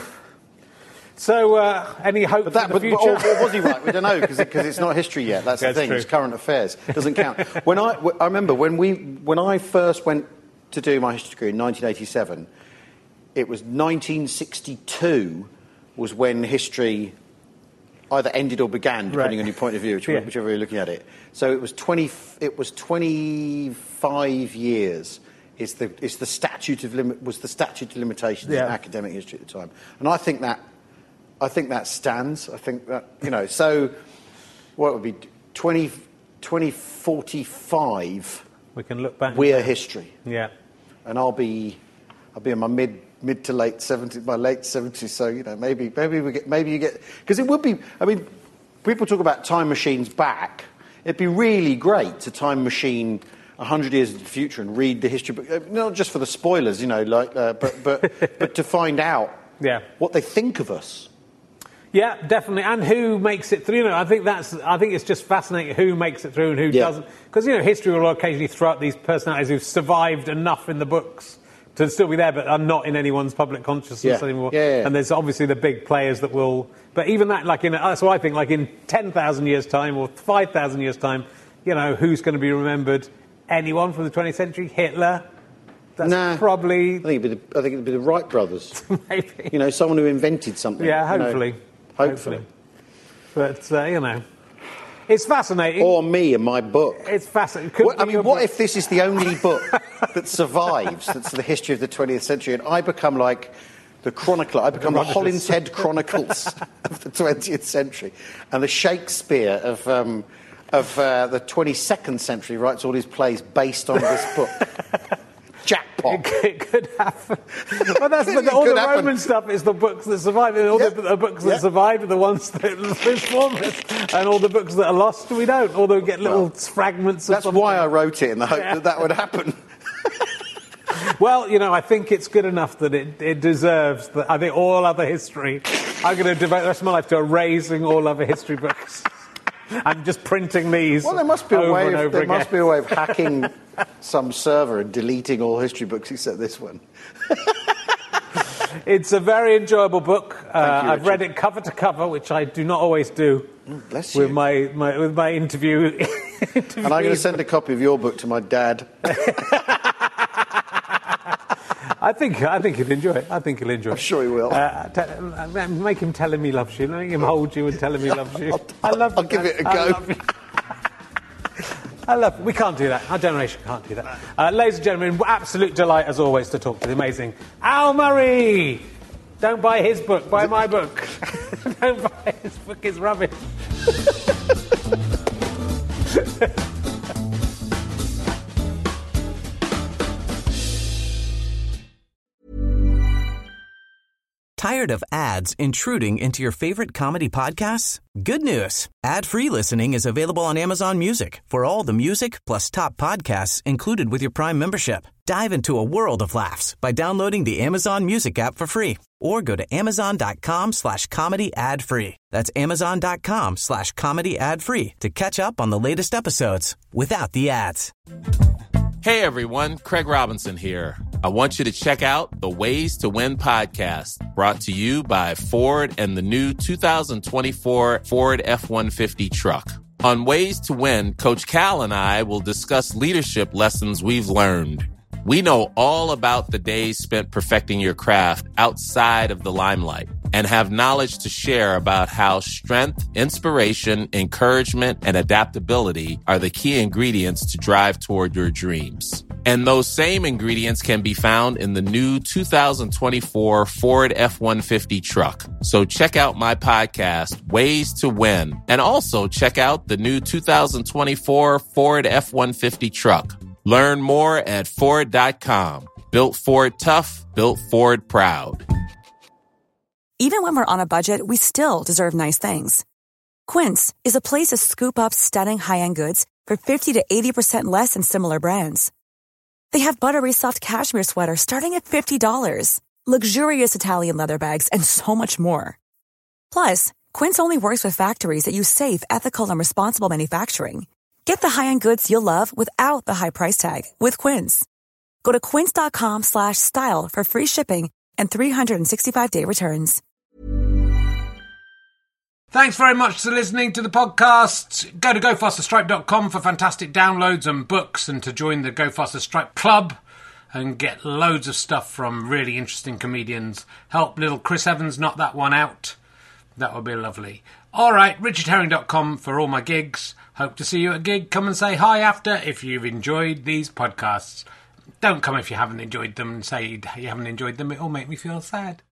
So, uh, any hope but that, for the but, future? Or, or was he right? We don't know, because it's not history yet. That's, That's the thing. True. It's current affairs. It doesn't count. When I, I remember when, we, when I first went to do my history degree in nineteen eighty-seven, it was nineteen sixty-two was when history either ended or began, depending right. on your point of view, whichever, yeah. whichever you're looking at it. So it was, twenty, it was twenty-five years. Is the, is the statute of limit, was the statute of limitations yeah. in academic history at the time. And I think that... I think that stands. I think that, you know, so what would be twenty, twenty forty-five? We can look back. We're history. Yeah. And I'll be, I'll be in my mid, mid to late seventies, my late seventies. So, you know, maybe, maybe we get, maybe you get, because it would be, I mean, people talk about time machines back. It'd be really great to time machine a hundred years into the future and read the history book, not just for the spoilers, you know, like, uh, but, but, but to find out yeah. what they think of us. Yeah, definitely, and who makes it through? You know, I think that's. I think it's just fascinating who makes it through and who yeah. doesn't. Because you know, history will occasionally throw out these personalities who've survived enough in the books to still be there, but are not in anyone's public consciousness yeah. anymore. Yeah, yeah, yeah. And there's obviously the big players that will. But even that, like in, that's what I think. Like in ten thousand years' time or five thousand years' time, you know, who's going to be remembered? Anyone from the twentieth century? Hitler. That's nah, probably. I think it'd be the, I think it'd be the Wright brothers. Maybe. You know, someone who invented something. Yeah, hopefully. You know. Hopefully. Hopefully. But, uh, you know, it's fascinating. Or me and my book. It's fascinating. What, I mean, what book. if this is the only book that survives, that's the history of the twentieth century, and I become like the chronicler. I become the Hollinshead Chronicles of the twentieth century. And the Shakespeare of, um, of uh, the twenty-second century writes all his plays based on this book. Jackpot. It, it could happen. Well, that's the, all the happen. Roman stuff is the books that survive. All yeah. the, the books that yeah. survive are the ones that reform us. And all the books that are lost, we don't. Although we get little well, fragments of That's something. why I wrote it, in the hope yeah. that that would happen. Well, you know, I think it's good enough that it, it deserves that. I think all other history, I'm going to devote the rest of my life to erasing all other history books. I'm just printing these. Well, there must be a way. Of, there again. must be a way of hacking some server and deleting all history books except this one. It's a very enjoyable book. Uh, you, I've read it cover to cover, which I do not always do. Oh, bless with you. my, my with my interview. interview. And I'm going to send a copy of your book to my dad. I think I think he'll enjoy it. I think he'll enjoy it. I'm sure he will. Uh, t- make him tell him he loves you. Make him hold you and tell him he loves you. I'll, I love. I'll you, give man. it a I go. Love you. I love. We can't do that. Our generation can't do that. Uh, ladies and gentlemen, absolute delight as always to talk to the amazing Al Murray. Don't buy his book. Buy my book. Don't buy his book. It's rubbish. Tired of ads intruding into your favorite comedy podcasts? Good news. Ad-free listening is available on Amazon Music for all the music plus top podcasts included with your Prime membership. Dive into a world of laughs by downloading the Amazon Music app for free or go to amazon.com slash comedy ad free. That's amazon.com slash comedy ad free to catch up on the latest episodes without the ads. Hey everyone, Craig Robinson here. I want you to check out the Ways to Win podcast, brought to you by Ford and the new two thousand twenty-four Ford F one fifty truck. On Ways to Win, Coach Cal and I will discuss leadership lessons we've learned. We know all about the days spent perfecting your craft outside of the limelight and have knowledge to share about how strength, inspiration, encouragement, and adaptability are the key ingredients to drive toward your dreams. And those same ingredients can be found in the new two thousand twenty-four Ford F one fifty truck. So check out my podcast, Ways to Win, and also check out the new two thousand twenty-four Ford F one fifty truck. Learn more at Ford dot com. Built Ford tough, built Ford proud. Even when we're on a budget, we still deserve nice things. Quince is a place to scoop up stunning high-end goods for fifty to eighty percent less than similar brands. They have buttery soft cashmere sweaters starting at fifty dollars, luxurious Italian leather bags, and so much more. Plus, Quince only works with factories that use safe, ethical, and responsible manufacturing. Get the high-end goods you'll love without the high price tag with Quince. Go to quince.com slash style for free shipping and three hundred sixty-five day returns. Thanks very much for listening to the podcast. Go to go faster stripe dot com for fantastic downloads and books, and to join the Go Faster Stripe Club and get loads of stuff from really interesting comedians. Help little Chris Evans knock that one out. That would be lovely. All right, richard herring dot com for all my gigs. Hope to see you at a gig. Come and say hi after if you've enjoyed these podcasts. Don't come if you haven't enjoyed them and say you haven't enjoyed them. It'll make me feel sad.